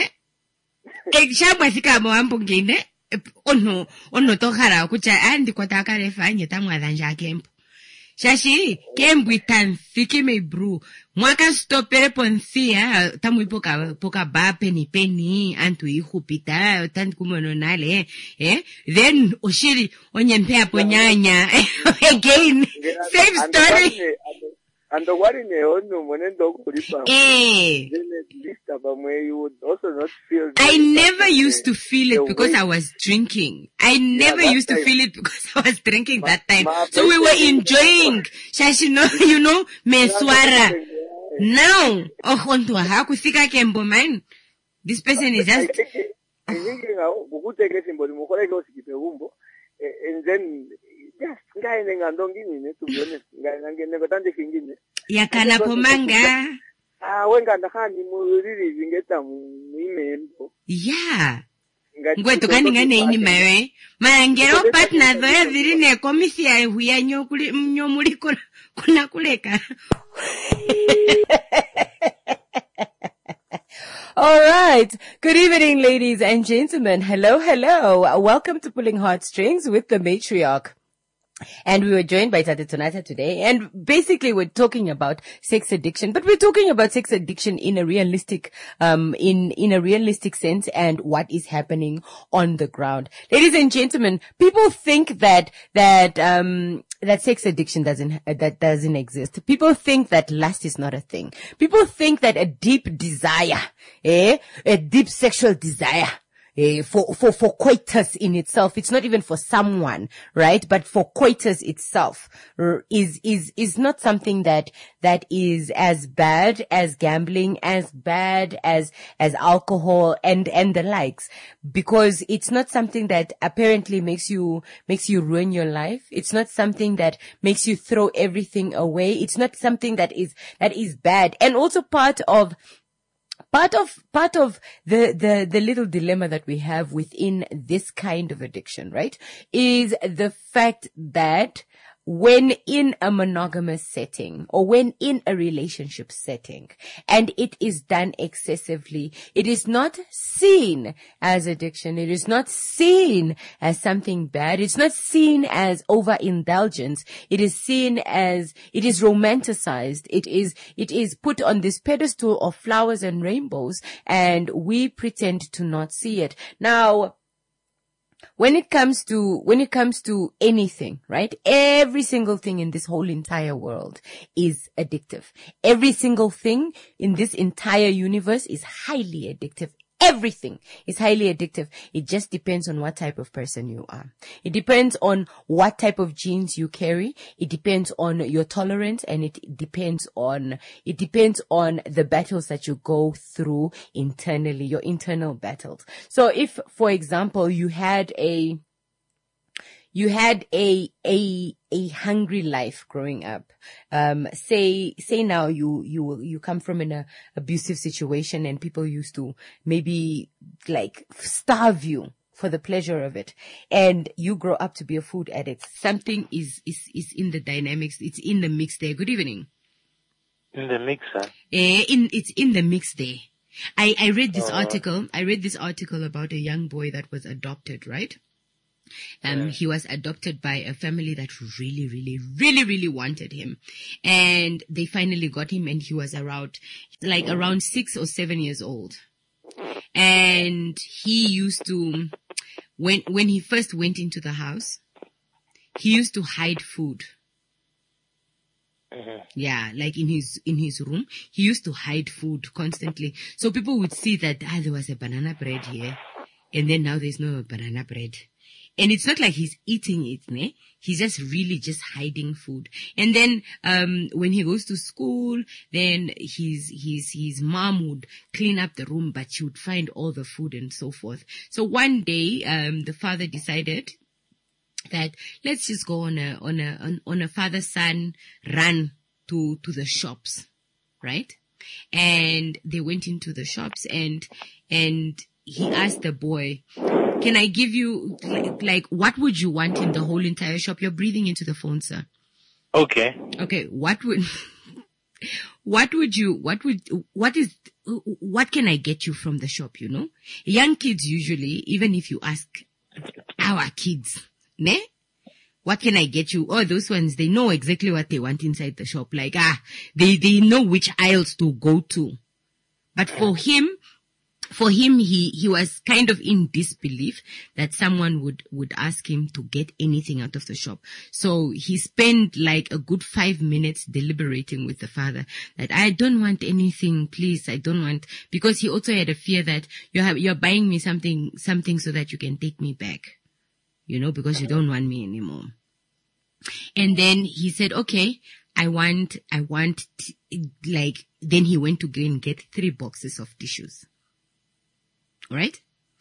A: tohara kucha andi kwataka refanye tamwadhanja kempo. Shashi kembu itanfike me bru. Mwaka stopere ponthia tamu poka ba penny antu ihupita tanti kumononale then oshiri onyempea ponyanya again same story.
B: And the one in the own when dog you would also not feel.
A: I never used to feel it because I was drinking. I never used to feel it because I was drinking that time. So we were enjoying. Shashino, meswara. Now, this person is just.
B: And then.
A: Yakana pomanga. Yeah. Ngwetu kani ngane ini mawe. Mangero partner thoya virine komisia huya nyomuli kuna kuleka.
D: All right. Good evening, ladies and gentlemen. Hello. Welcome to Pulling Heartstrings with the Matriarch. And we were joined by Tate Tonata today, and basically we're talking about sex addiction, but we're talking about sex addiction in a realistic, in a realistic sense and what is happening on the ground. Ladies and gentlemen, people think that sex addiction doesn't exist. People think that lust is not a thing. People think that a deep desire, a deep sexual desire, for coitus in itself, it's not even for someone, right? But for coitus itself, is not something that is as bad as gambling, as bad as alcohol and the likes, because it's not something that apparently makes you ruin your life. It's not something that makes you throw everything away. It's not something that is bad. And also part of the little dilemma that we have within this kind of addiction, right, is the fact that when in a monogamous setting or when in a relationship setting and it is done excessively, it is not seen as addiction. It is not seen as something bad. It's not seen as overindulgence. It is seen as, it is romanticized. It is put on this pedestal of flowers and rainbows, and we pretend to not see it. Now, when it comes to anything, right? Every single thing in this whole entire world is addictive. Every single thing in this entire universe is highly addictive. Everything is highly addictive. It just depends on what type of person you are. It depends on what type of genes you carry. It depends on your tolerance, and it depends on the battles that you go through internally, your internal battles. So if, for example, you had a hungry life growing up. Say now you come from an abusive situation and people used to maybe like starve you for the pleasure of it, and you grow up to be a food addict. Something is in the dynamics. It's in the mix there. Good evening.
E: In the mix, huh?
A: It's in the mix there. I read this article. I read this article about a young boy that was adopted, right?
D: He was adopted by a family that really wanted him. And they finally got him, and he was around 6 or 7 years old. And he used to, when he first went into the house, he used to hide food. Yeah, like in his room, he used to hide food constantly. So people would see that, there was a banana bread here, and then now there's no banana bread. And it's not like he's eating it, ne? He's just really just hiding food. And then, when he goes to school, then his mom would clean up the room, but she would find all the food and so forth. So one day, the father decided that let's just go on a father-son run to the shops, right? And they went into the shops, and he asked the boy, can I give you, like, what would you want in the whole entire shop? You're breathing into the phone, sir.
E: Okay.
D: Okay. What can I get you from the shop, you know? Young kids usually, even if you ask our kids, ne? What can I get you? Oh, those ones, they know exactly what they want inside the shop. Like, they know which aisles to go to. But for him, he was kind of in disbelief that someone would ask him to get anything out of the shop. So he spent like a good 5 minutes deliberating with the father that I don't want anything, please. I don't want, because he also had a fear that you're buying me something so that you can take me back, you know, because you don't want me anymore. And then he said, okay, I want, like, then he went to go and get 3 boxes of tissues. Right?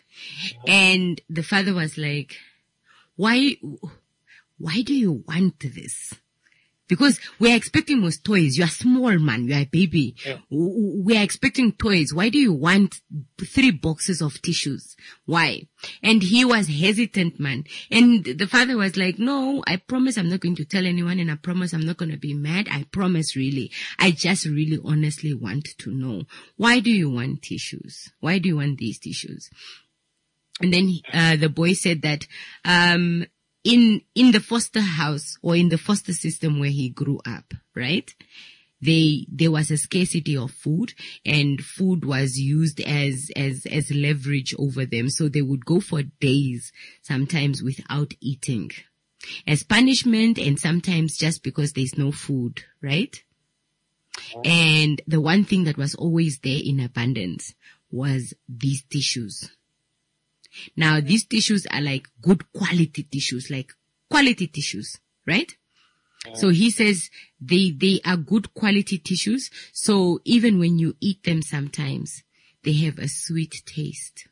D: And the father was like, why do you want this? Because we're expecting most toys. You're small, man. You're a baby. Yeah. We're expecting toys. Why do you want 3 boxes of tissues? Why? And he was hesitant, man. And the father was like, no, I promise I'm not going to tell anyone, and I promise I'm not going to be mad. I promise, really. I just really honestly want to know. Why do you want tissues? Why do you want these tissues? And then the boy said that in the foster house, or in the foster system where he grew up, right? There was a scarcity of food, and food was used as leverage over them. So they would go for days, sometimes without eating, as punishment, and sometimes just because there's no food, right? And the one thing that was always there in abundance was these tissues. Now, these tissues are like good quality tissues, right? So he says they are good quality tissues. So even when you eat them, sometimes they have a sweet taste.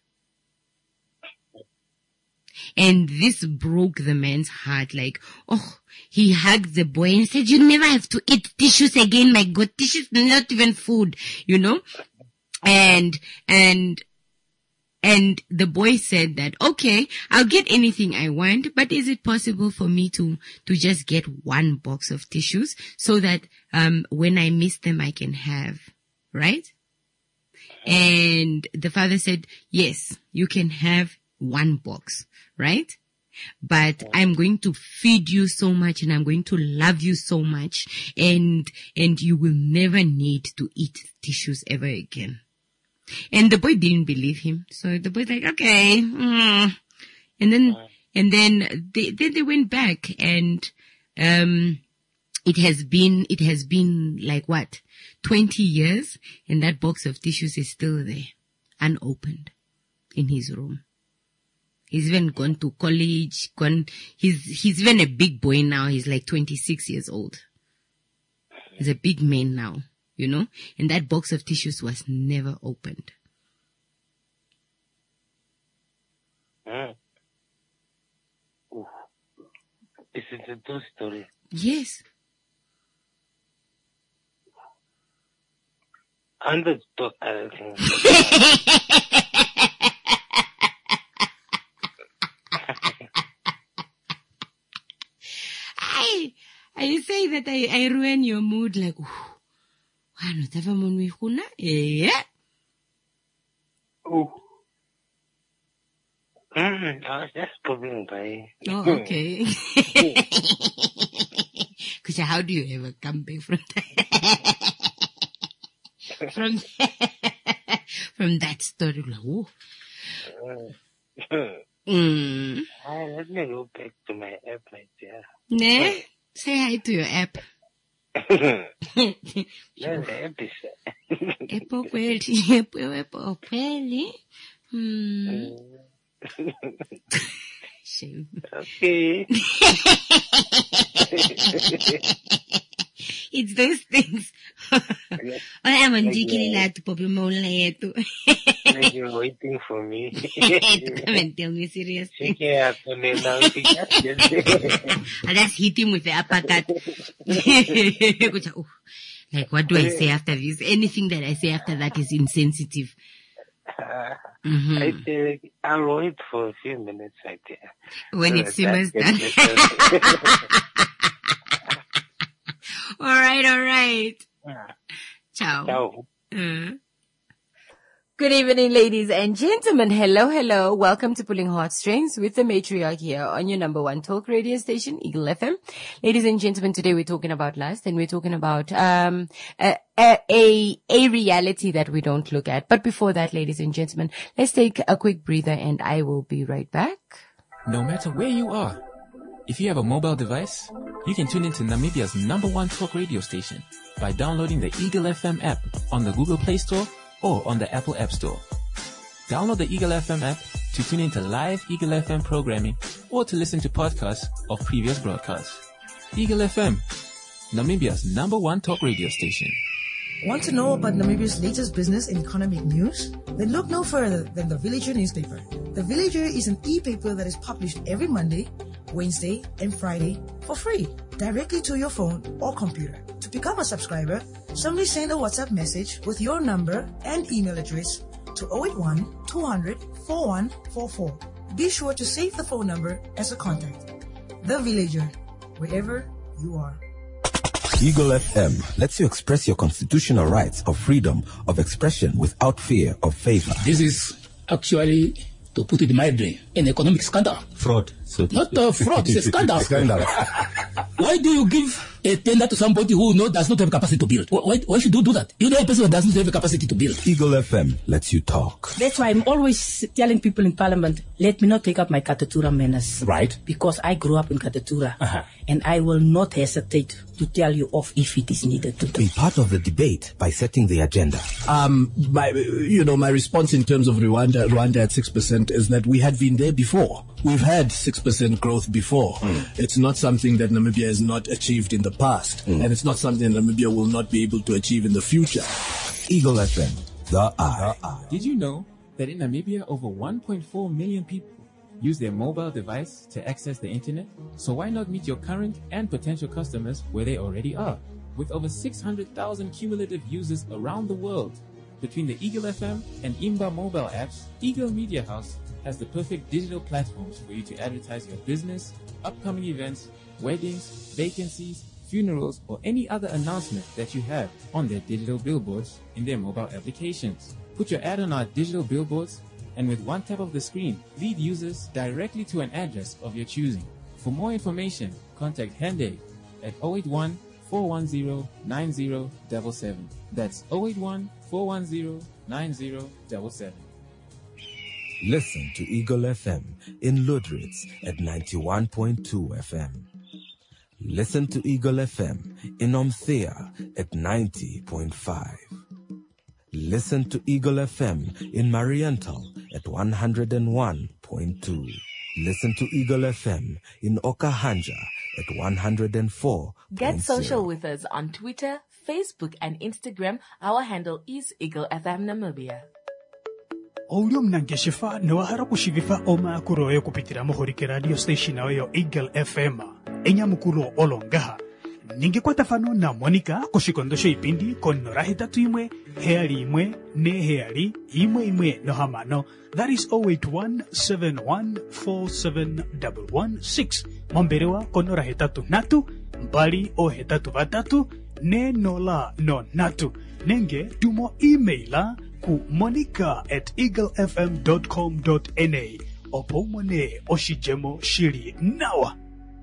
D: And this broke the man's heart. Like, he hugged the boy and said, you never have to eat tissues again. My God, tissues are not even food, you know? And the boy said that, okay, I'll get anything I want, but is it possible for me to just get 1 box of tissues so that, when I miss them, I can have, right? And the father said, yes, you can have 1 box, right? But I'm going to feed you so much, and I'm going to love you so much, and you will never need to eat tissues ever again. And the boy didn't believe him. So the boy's like, okay. And then they went back, and, it has been like what? 20 years, and that box of tissues is still there, unopened, in his room. He's even gone to college, he's even a big boy now. He's like 26 years old. He's a big man now. You know, and that box of tissues was never opened.
E: This is a true story.
D: Yes.
E: And the
D: I say that I ruin your mood, like,
E: I was just popping by.
A: Oh, okay. Kusha, how do you ever come back from that? from that story? Like, oh.
E: Let me go back to my app, my dear.
A: Ne? Say hi to your app.
E: Yeah, the app is
A: Apple Apple. Shame.
E: okay.
A: It's those things. I'm on to pop your
E: Like you're waiting for me.
A: Come and tell me seriously.
E: Yeah,
A: I just hit him with the uppercut. Like, what do I say after this? Anything that I say after that is insensitive.
E: I'll wait for a few minutes right there.
A: When it simmers down. All right. Ciao. Good evening, ladies and gentlemen. Hello. Welcome to Pulling Heartstrings with the matriarch here on your number one talk radio station, Eagle FM. Ladies and gentlemen, today we're talking about lust, and we're talking about a reality that we don't look at. But before that, ladies and gentlemen, let's take a quick breather, and I will be right back.
F: No matter where you are, if you have a mobile device, you can tune into Namibia's number one talk radio station by downloading the Eagle FM app on the Google Play Store or on the Apple App Store. Download the Eagle FM app to tune into live Eagle FM programming or to listen to podcasts of previous broadcasts. Eagle FM, Namibia's number one talk radio station.
G: Want to know about Namibia's latest business and economic news? Then look no further than The Villager newspaper. The Villager is an e-paper that is published every Monday, Wednesday, and Friday for free, directly to your phone or computer. To become a subscriber, simply send a WhatsApp message with your number and email address to 081-200-4144. Be sure to save the phone number as a contact. The Villager, wherever you are.
H: Eagle FM lets you express your constitutional rights of freedom of expression without fear of favor.
I: This is actually, to put it mildly, an economic scandal.
H: Fraud. So
I: not fraud, it's a scandal. Why do you give a tender to somebody who does not have capacity to build? Why should you do that? You know a person who doesn't have a capacity to build.
H: Eagle FM lets you talk.
J: That's why I'm always telling people in Parliament, let me not take up my Katatura manners.
I: Right.
J: Because I grew up in Katatura. And I will not hesitate to tell you off if it is needed to do.
H: Be part of the debate by setting the agenda.
I: My response in terms of Rwanda at 6% is that we had been there before. We've had 6% growth before. It's not something that Namibia has not achieved in the past. And it's not something Namibia will not be able to achieve in the future.
H: Eagle FM, the eye.
F: Did you know that in Namibia over 1.4 million people use their mobile device to access the internet? So why not meet your current and potential customers where they already are? With over 600,000 cumulative users around the world, between the Eagle FM and Imba mobile apps, Eagle Media House has the perfect digital platforms for you to advertise your business, upcoming events, weddings, vacancies, funerals, or any other announcement that you have on their digital billboards in their mobile applications. Put your ad on our digital billboards, and with one tap of the screen, lead users directly to an address of your choosing. For more information, contact Hende at 081-410-9077. That's 081-410-9077.
H: Listen to Eagle FM in Ludritz at 91.2 FM. Listen to Eagle FM in Omthea at 90.5. Listen to Eagle FM in Mariental at 101.2. Listen to Eagle FM in Okahanja at 104.0.
K: Get social with us on Twitter, Facebook, and Instagram. Our handle is Eagle FM Namibia.
L: Audio mnangeshifa na wahara kushivifa oma kuroyo kupitira mohorike radio station ayo Eagle FM. Enya mukuro olongaha. Ningekwata fano na Monica kushikondosho ipindi konora hitatu imwe, heali imwe, ne heali, imwe no hamano. That is 081-7147116. Momberewa konora hitatu natu, mbali o hitatu vatatu, ne nola no natu. Nenge tumo emaila ku monica@eaglefm.com.na. opomone oshijemo shiri nawa.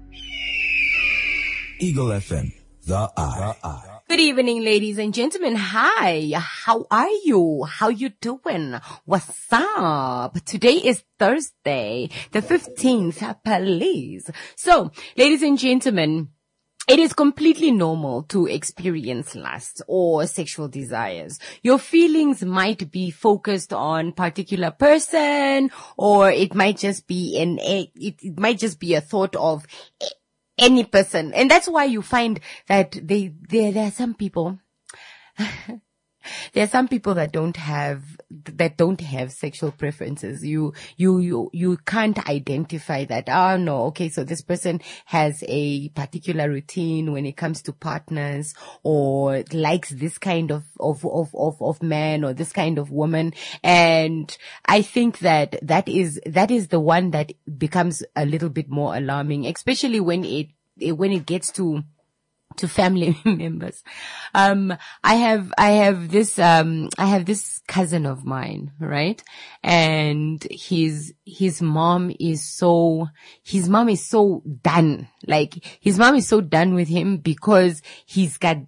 H: Eagle FM, the eye.
A: Good evening, ladies and gentlemen. Hi, how are you? How you doing? What's up? Today is Thursday, the 15th, please. So, ladies and gentlemen, it is completely normal to experience lust or sexual desires. Your feelings might be focused on particular person, or it might just be it might just be a thought of any person. And that's why you find that there are some people, there are some people that don't have sexual preferences. You can't identify that. Oh no, okay, so this person has a particular routine when it comes to partners, or likes this kind of man or this kind of woman. And I think that is the one that becomes a little bit more alarming, especially when it gets to family members. I have this cousin of mine, right? And his mom is so done. Like, his mom is so done with him because he's got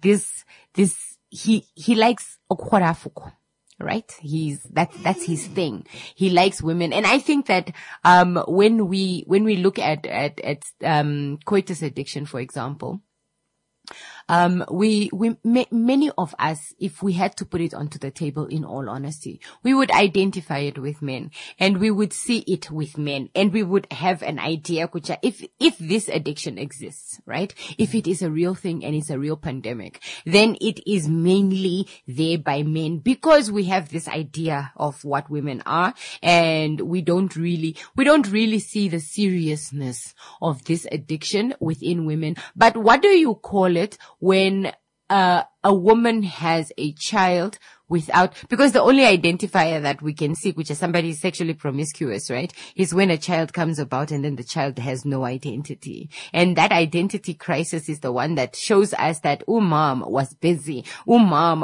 A: he likes okhorafuko. Right? That's his thing. He likes women. And I think that, when we look at coitus addiction, for example, many of us, if we had to put it onto the table, in all honesty, we would identify it with men, and we would see it with men, and we would have an idea, if this addiction exists, right? If it is a real thing and it's a real pandemic, then it is mainly there by men, because we have this idea of what women are, and we don't really see the seriousness of this addiction within women. But what do you call it when a woman has a child without, because the only identifier that we can see, which is somebody is sexually promiscuous, right, is when a child comes about and then the child has no identity. And that identity crisis is the one that shows us that, mom was busy. Mom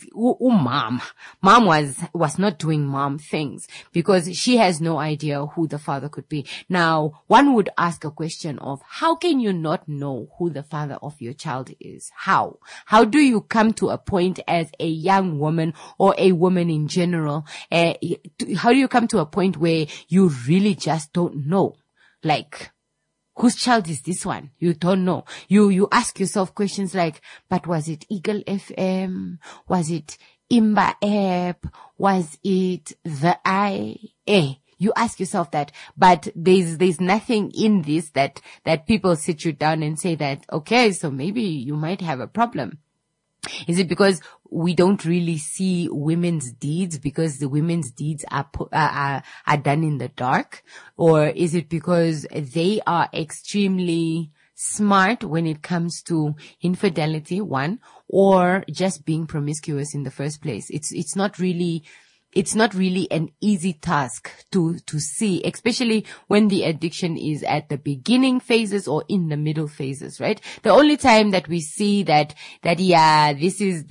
A: was not doing mom things, because she has no idea who the father could be. Now, one would ask a question of, how can you not know who the father of your child is? How do you come to a point as a young woman, or a woman in general, how do you come to a point where you really just don't know? Like, whose child is this one? You don't know. You ask yourself questions like, but was it Eagle FM? Was it Imba app? Was it the I? You ask yourself that, but there's nothing in this that people sit you down and say that, okay, so maybe you might have a problem. Is it because we don't really see women's deeds because the women's deeds are done in the dark? Or is it because they are extremely smart when it comes to infidelity, one, or just being promiscuous in the first place? It's not really an easy task to see, especially when the addiction is at the beginning phases or in the middle phases, right? The only time that we see that yeah, this is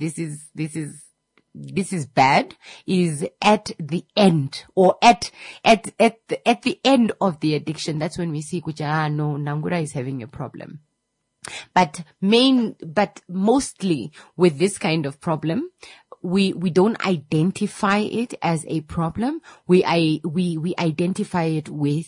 A: bad is at the end, or at the end of the addiction. That's when we see, no, Nangura is having a problem. But mostly with this kind of problem, we don't identify it as a problem. We identify it with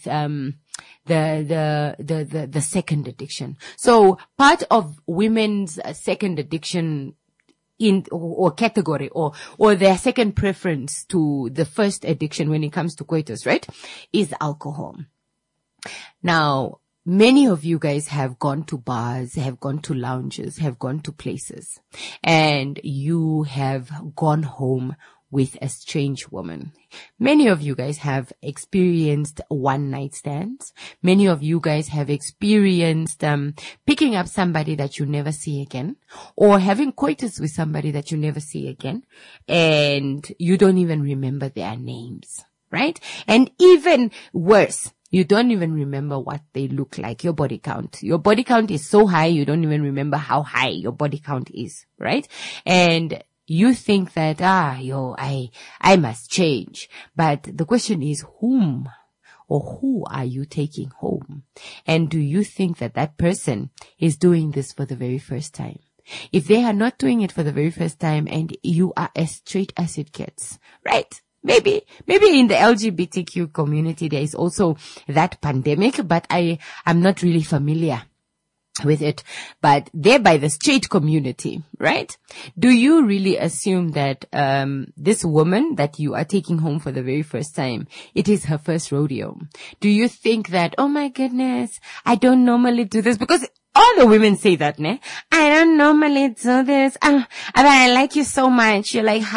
A: the second addiction. So part of women's second addiction or category or their second preference to the first addiction when it comes to coitus, right, is alcohol. Now, many of you guys have gone to bars, have gone to lounges, have gone to places, and you have gone home with a strange woman. Many of you guys have experienced one-night stands. Many of you guys have experienced picking up somebody that you never see again, or having coitus with somebody that you never see again, and you don't even remember their names, right? And even worse, you don't even remember what they look like, your body count. Your body count is so high, you don't even remember how high your body count is, right? And you think that, I must change. But the question is, whom or who are you taking home? And do you think that that person is doing this for the very first time? If they are not doing it for the very first time and you are as straight as it gets, right? Maybe in the LGBTQ community there is also that pandemic, but I'm not really familiar with it. But there by the straight community, right? Do you really assume that this woman that you are taking home for the very first time, it is her first rodeo? Do you think that, oh my goodness, I don't normally do this? Because all the women say that, ne? I don't normally do this. But I like you so much. You're like,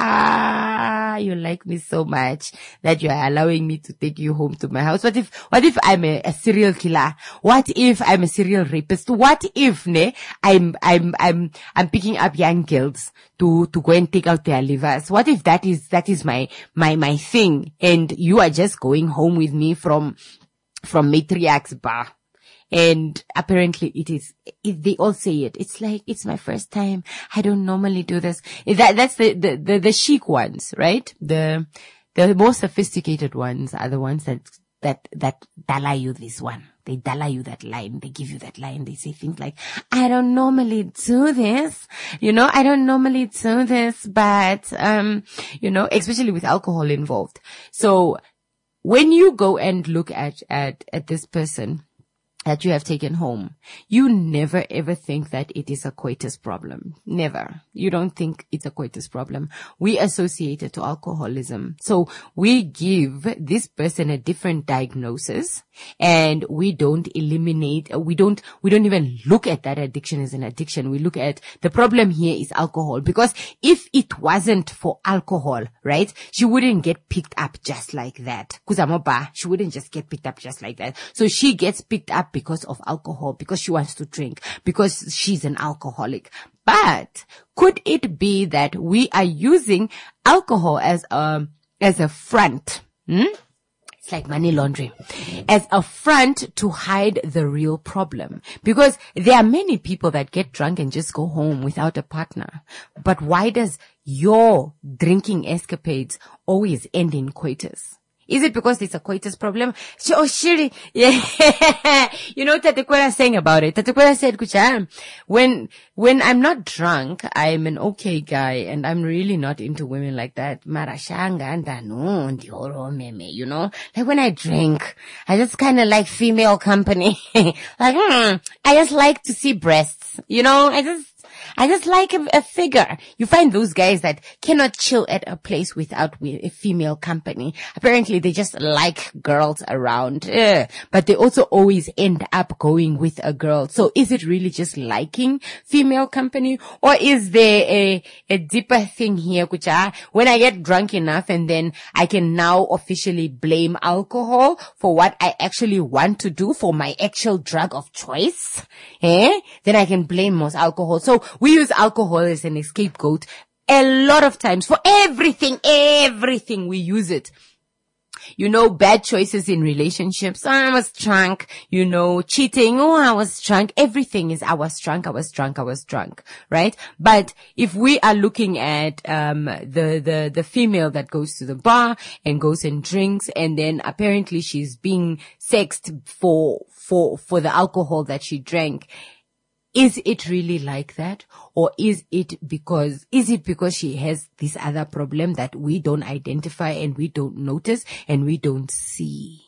A: you like me so much that you are allowing me to take you home to my house. What if I'm a serial killer? What if I'm a serial rapist? What if, ne, I'm picking up young girls to go and take out their livers? What if that is my thing and you are just going home with me from Matriarch's bar? And apparently they all say it. It's like, it's my first time. I don't normally do this. That's the chic ones, right? The most sophisticated ones are the ones that dollar you this one. They dollar you that line. They give you that line. They say things like, I don't normally do this. I don't normally do this, but, especially with alcohol involved. So when you go and look at this person that you have taken home, you never ever think that it is a coitus problem. Never. You don't think it's a coitus problem. We associate it to alcoholism. So we give this person a different diagnosis and we don't eliminate, we don't even look at that addiction as an addiction. We look at the problem here is alcohol, because if it wasn't for alcohol, right, she wouldn't get picked up just like that. She wouldn't just get picked up just like that. So she gets picked up because of alcohol, because she wants to drink, because she's an alcoholic. But could it be that we are using alcohol as a front? It's like money laundering, as a front to hide the real problem. Because there are many people that get drunk and just go home without a partner. But why does your drinking escapades always end in coitus? Is it because it's a coitus problem? Shiri. Yeah. Tatekwera saying about it. Tatekwera said, Kucha, when I'm not drunk, I'm an okay guy and I'm really not into women like that. Like when I drink, I just kind of like female company. I just like to see breasts. I just like a figure. You find those guys that cannot chill at a place without a female company. Apparently they just like girls around. But they also always end up going with a girl. So is it really just liking female company? Or is there a deeper thing here, Kucha? When I get drunk enough and then I can now officially blame alcohol for what I actually want to do, for my actual drug of choice, then I can blame most alcohol. So we use alcohol as an scapegoat a lot of times for everything we use it. Bad choices in relationships. Oh, I was drunk, cheating. Oh, I was drunk. Everything is I was drunk, right? But if we are looking at, the female that goes to the bar and goes and drinks and then apparently she's being sexed for the alcohol that she drank, is it really like that? Or is it because she has this other problem that we don't identify and we don't notice and we don't see?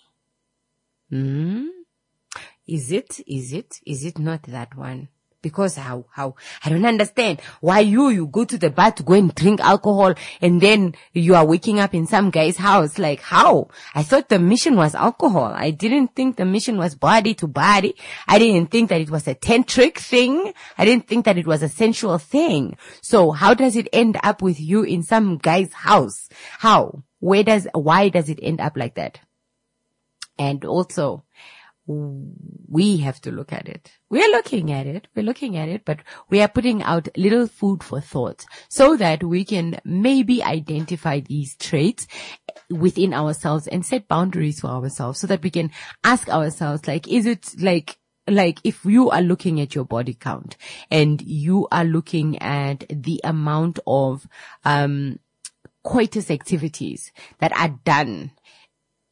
A: Is it not that one? Because how? I don't understand why you go to the bar to go and drink alcohol and then you are waking up in some guy's house. Like how? I thought the mission was alcohol. I didn't think the mission was body to body. I didn't think that it was a tantric thing. I didn't think that it was a sensual thing. So how does it end up with you in some guy's house? How? Why does it end up like that? And also, we have to look at it. We're looking at it, but we are putting out little food for thought so that we can maybe identify these traits within ourselves and set boundaries for ourselves so that we can ask ourselves, like, is it like if you are looking at your body count and you are looking at the amount of, coitus activities that are done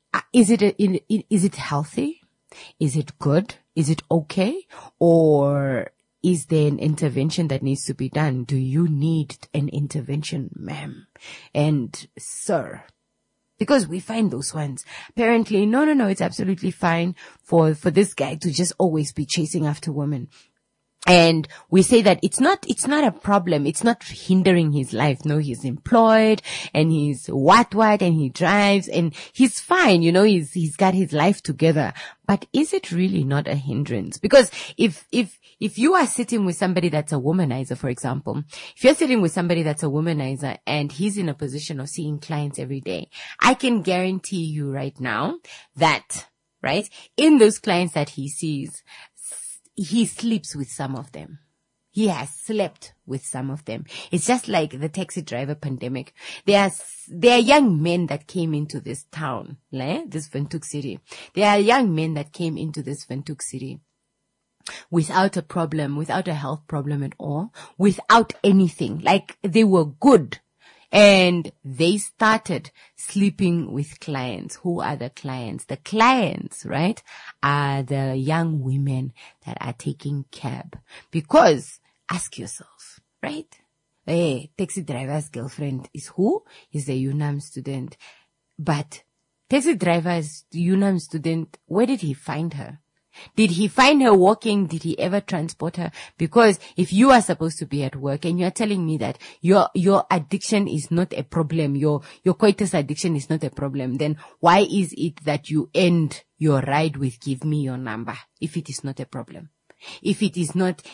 A: is it healthy? Is it good? Is it okay? Or is there an intervention that needs to be done? Do you need an intervention, ma'am and sir? Because we find those ones. Apparently, no, it's absolutely fine for this guy to just always be chasing after women. And we say that it's not a problem. It's not hindering his life. No, he's employed and he's what, and he drives and he's fine. He's got his life together. But is it really not a hindrance? Because if you are sitting with somebody that's a womanizer, for example, if you're sitting with somebody that's a womanizer and he's in a position of seeing clients every day, I can guarantee you right now that, right, in those clients that he sees, he sleeps with some of them. He has slept with some of them. It's just like the taxi driver pandemic. There are young men that came into this town, this Windhoek city. There are young men that came into this Windhoek city without a problem, without a health problem at all, without anything. Like they were good. And they started sleeping with clients. Who are the clients? The clients, right, are the young women that are taking cab. Because, ask yourself, right? Hey, taxi driver's girlfriend is who? Is a UNAM student. But taxi driver's UNAM student, where did he find her? Did he find her walking? Did he ever transport her? Because if you are supposed to be at work and you're telling me that your addiction is not a problem, your coitus addiction is not a problem, then why is it that you end your ride with give me your number if it is not a problem? If it's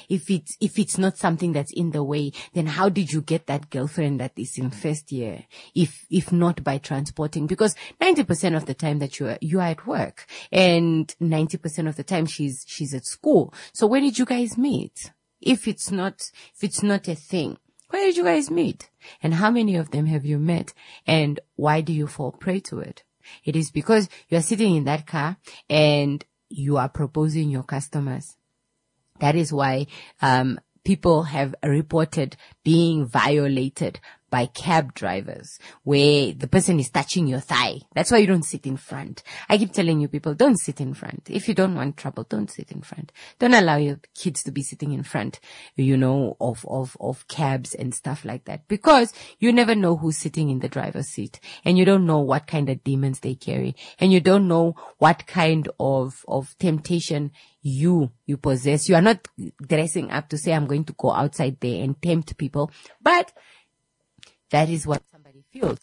A: not something that's in the way, then how did you get that girlfriend that is in first year? If not by transporting, because 90% of the time that you are at work and 90% of the time she's at school. So where did you guys meet? If it's not a thing, where did you guys meet? And how many of them have you met? And why do you fall prey to it? It is because you are sitting in that car and you are proposing your customers. That is why people have reported being violated by cab drivers, where the person is touching your thigh. That's why you don't sit in front. I keep telling you people, don't sit in front. If you don't want trouble, don't sit in front. Don't allow your kids to be sitting in front, of cabs and stuff like that. Because you never know who's sitting in the driver's seat. And you don't know what kind of demons they carry. And you don't know what kind of temptation you possess. You are not dressing up to say, I'm going to go outside there and tempt people. But that is what somebody feels.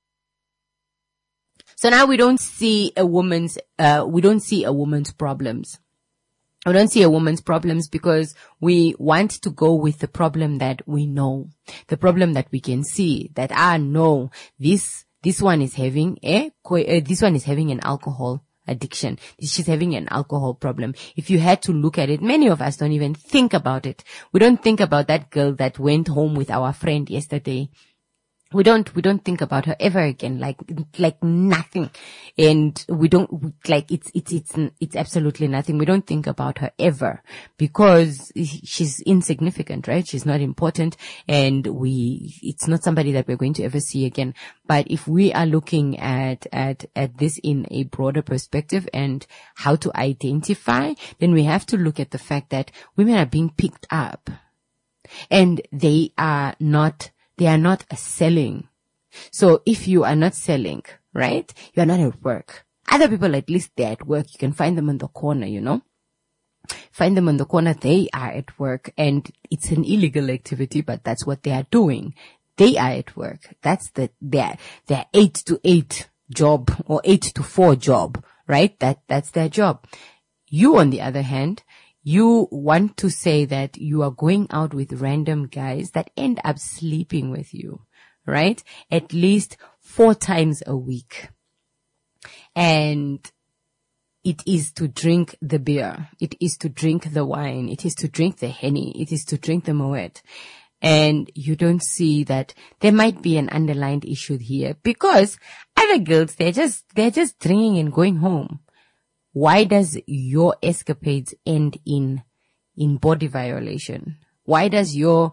A: So now we don't see a woman's problems. We don't see a woman's problems because we want to go with the problem that we know, the problem that we can see, that no, this one is having an alcohol addiction. She's having an alcohol problem. If you had to look at it, many of us don't even think about it. We don't think about that girl that went home with our friend yesterday. We don't think about her ever again, like nothing. And we don't, it's absolutely nothing. We don't think about her ever because she's insignificant, right? She's not important and it's not somebody that we're going to ever see again. But if we are looking at this in a broader perspective and how to identify, then we have to look at the fact that women are being picked up and they are not selling. So if you are not selling, right, you are not at work. Other people, at least they're at work. You can find them on the corner, Find them on the corner. They are at work and it's an illegal activity, but that's what they are doing. They are at work. That's their 8 to 8 job or 8 to 4 job, right? That's their job. You, on the other hand, you want to say that you are going out with random guys that end up sleeping with you, right? At least 4 times a week. And it is to drink the beer. It is to drink the wine. It is to drink the Henny. It is to drink the Moet. And you don't see that there might be an underlying issue here because other girls, they're just drinking and going home. Why does your escapades end in body violation? Why does your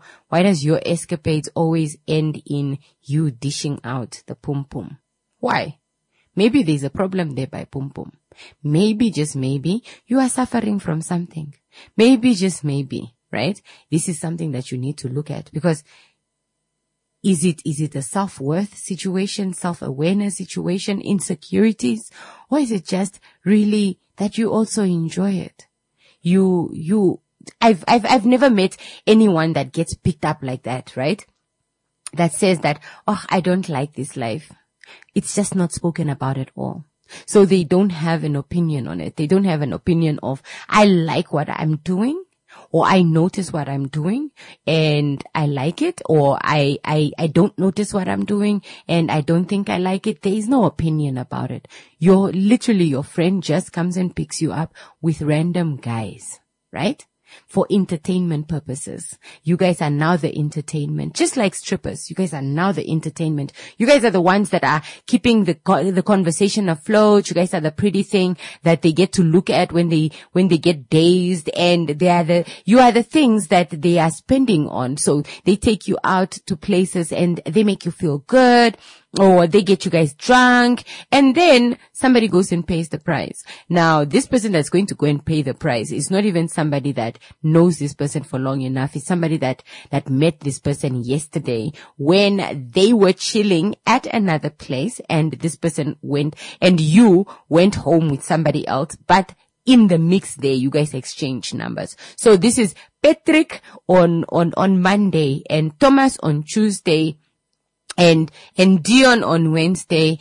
A: escapades always end in you dishing out the pum pum? Why? maybe there's a problem there by Pum Pum. Maybe, just maybe, you are suffering from something. Maybe, just maybe, right? This is something that you need to look at, because is it a self-worth situation, self-awareness situation, insecurities, or is it just really that you also enjoy it? I've never met anyone that gets picked up like that, right? That says that, oh, I don't like this life. It's just not spoken about at all. So they don't have an opinion on it. They don't have an opinion of, I like what I'm doing, or I notice what I'm doing and I like it, or I don't notice what I'm doing and I don't think I like it. There is no opinion about it. Your friend just comes and picks you up with random guys, right? For entertainment purposes. You guys are now the entertainment. Just like strippers, you guys are now the entertainment. You guys are the ones that are keeping the conversation afloat. You guys are the pretty thing that they get to look at when they get dazed, and you are the things that they are spending on. So they take you out to places and they make you feel good, or they get you guys drunk, and then somebody goes and pays the price. Now, this person that's going to go and pay the price is not even somebody that knows this person for long enough. It's somebody that met this person yesterday when they were chilling at another place, and this person went, and you went home with somebody else, but in the mix there, you guys exchange numbers. So this is Patrick on Monday, and Thomas on Tuesday, and Dion on Wednesday,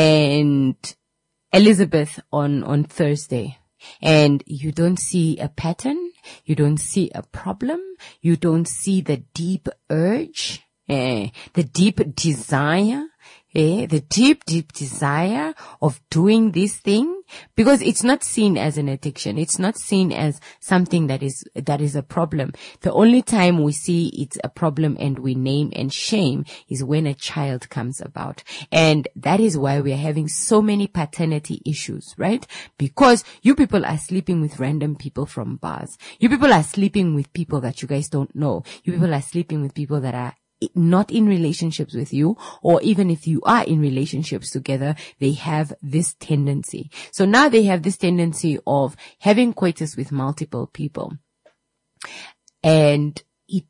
A: and Elizabeth on Thursday. And you don't see a pattern. You don't see a problem. You don't see the deep urge, the deep desire, the deep desire of doing this thing, because it's not seen as an addiction. It's not seen as something that is a problem. The only time we see it's a problem and we name and shame is when a child comes about. And that is why we are having so many paternity issues, right? Because you people are sleeping with random people from bars. You people are sleeping with people that you guys don't know. You people are sleeping with people that are not in relationships with you, or even if you are in relationships together, they have this tendency. So now they have this tendency of having coitus with multiple people. And it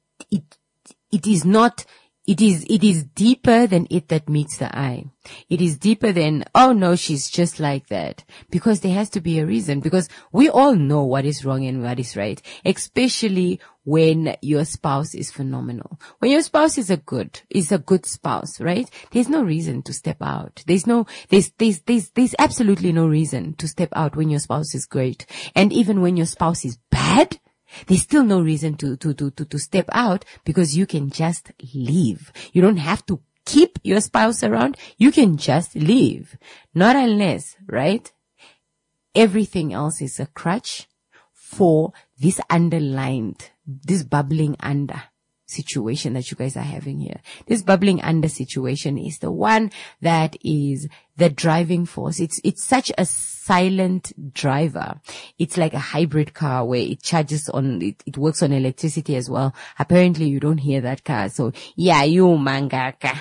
A: is deeper than it that meets the eye. It is deeper than, oh no, she's just like that. Because there has to be a reason. Because we all know what is wrong and what is right. Especially when your spouse is phenomenal. When your spouse is a good spouse, right? There's no reason to step out. There's absolutely no reason to step out when your spouse is great. And even when your spouse is bad, there's still no reason to step out, because you can just leave. You don't have to keep your spouse around. You can just leave. Not unless, right? Everything else is a crutch for this bubbling under situation that you guys are having here. This bubbling under situation is the one that is the driving force. It's such a silent driver. It's like a hybrid car where it charges on, it works on electricity as well. Apparently you don't hear that car. So yeah, you mangaka.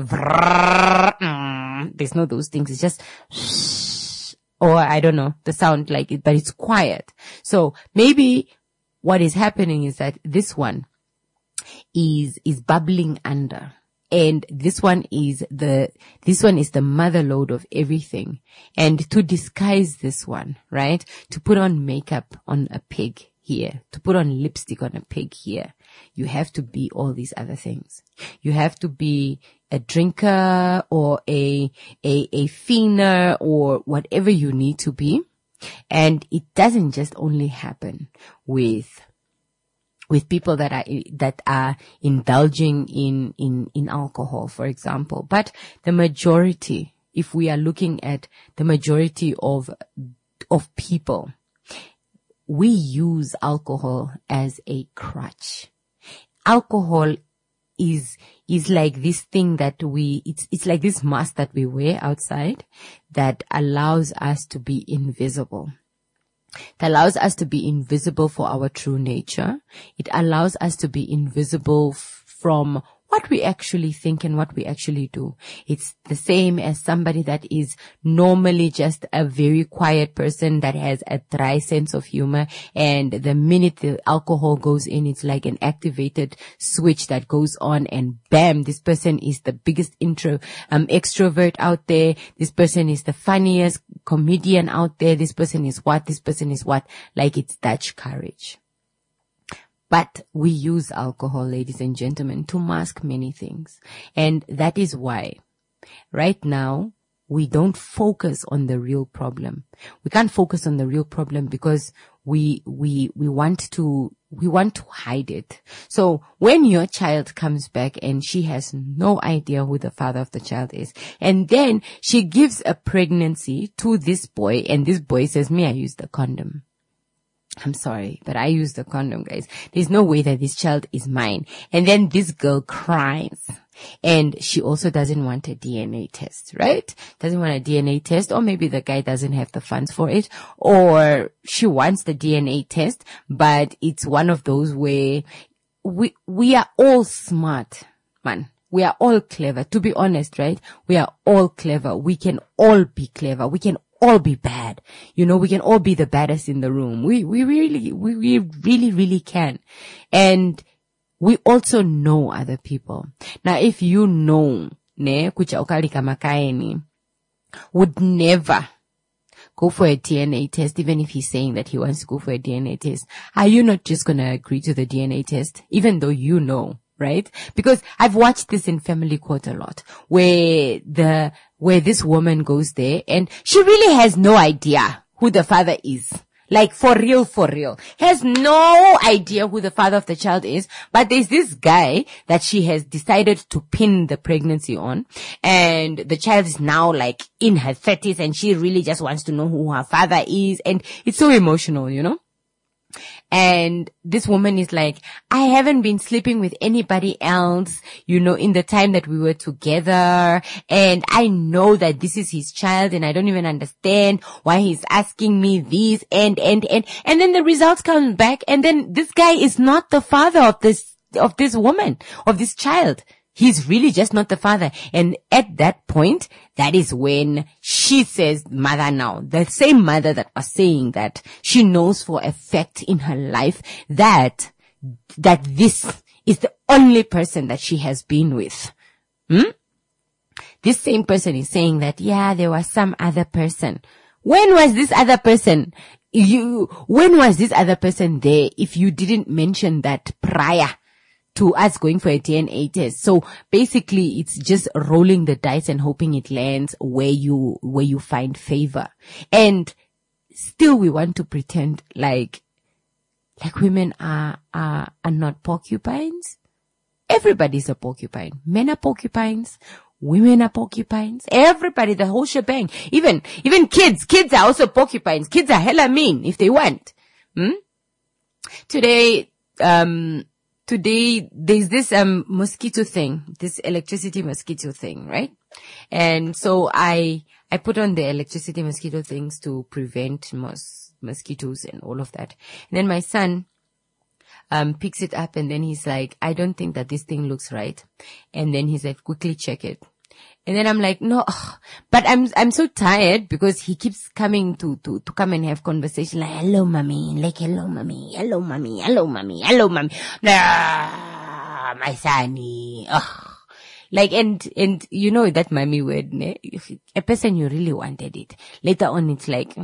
A: There's no those things. It's just or I don't know the sound like it, but it's quiet. So maybe what is happening is that this one is bubbling under, and this one is the mother lode of everything. And to disguise this one, right? To put on makeup on a pig here, to put on lipstick on a pig here, you have to be all these other things. You have to be a drinker or a fiender or whatever you need to be. And it doesn't just only happen with people that are indulging in alcohol, for example. But the majority, if we are looking at the majority of people, we use alcohol as a crutch. Alcohol is like this thing that it's like this mask that we wear outside that allows us to be invisible. It allows us to be invisible for our true nature. It allows us to be invisible from what we actually think and what we actually do. It's the same as somebody that is normally just a very quiet person that has a dry sense of humor, and the minute the alcohol goes in, it's like an activated switch that goes on, and bam, this person is the biggest extrovert out there. This person is the funniest comedian out there. This person is what? Like it's Dutch courage. But we use alcohol, ladies and gentlemen, to mask many things. And that is why right now we don't focus on the real problem. We can't focus on the real problem because we want to hide it. So when your child comes back and she has no idea who the father of the child is, and then she gives a pregnancy to this boy, and this boy says, I used the condom. I'm sorry, but I used the condom, guys. There's no way that this child is mine. And then this girl cries. And she also doesn't want a DNA test, right? Doesn't want a DNA test, or maybe the guy doesn't have the funds for it, or she wants the DNA test, but it's one of those where we are all smart, man. We are all clever. To be honest, right? We are all clever. We can all be clever. We can all be bad. We can all be the baddest in the room. We really can. And we also know other people. Now, if you know, kucha ukali kama kaeni would never go for a DNA test, even if he's saying that he wants to go for a DNA test, are you not just going to agree to the DNA test, even though you know? Right? Because I've watched this in Family Court a lot, where this woman goes there and she really has no idea who the father is. Like for real. Has no idea who the father of the child is, but there's this guy that she has decided to pin the pregnancy on, and the child is now like in her 30s and she really just wants to know who her father is, and it's so emotional, And this woman is like, I haven't been sleeping with anybody else, in the time that we were together. And I know that this is his child, and I don't even understand why he's asking me this and then the results come back, and then this guy is not the father of this woman, of this child. He's really just not the father. And at that point, that is when she says, mother now, the same mother that was saying that she knows for a fact in her life that this is the only person that she has been with. This same person is saying that, there was some other person. When was this other person? When was this other person there if you didn't mention that prior to us going for a DNA test? So basically it's just rolling the dice and hoping it lands where you find favor. And still we want to pretend like women are not porcupines. Everybody's a porcupine. Men are porcupines. Women are porcupines. Everybody, the whole shebang. Even kids. Kids are also porcupines. Kids are hella mean if they want. Today there's this mosquito thing, this electricity mosquito thing, right? And so I put on the electricity mosquito things to prevent mosquitoes and all of that. And then my son picks it up, and then he's like, I don't think that this thing looks right. And then he's like, quickly check it. And then I'm like, no, but I'm so tired because he keeps coming to come and have conversation like, hello, mommy, hello, mommy, hello, mommy, hello, mommy, hello, mommy. My sonny. Like, and that mommy word, a person you really wanted it. Later on, it's like,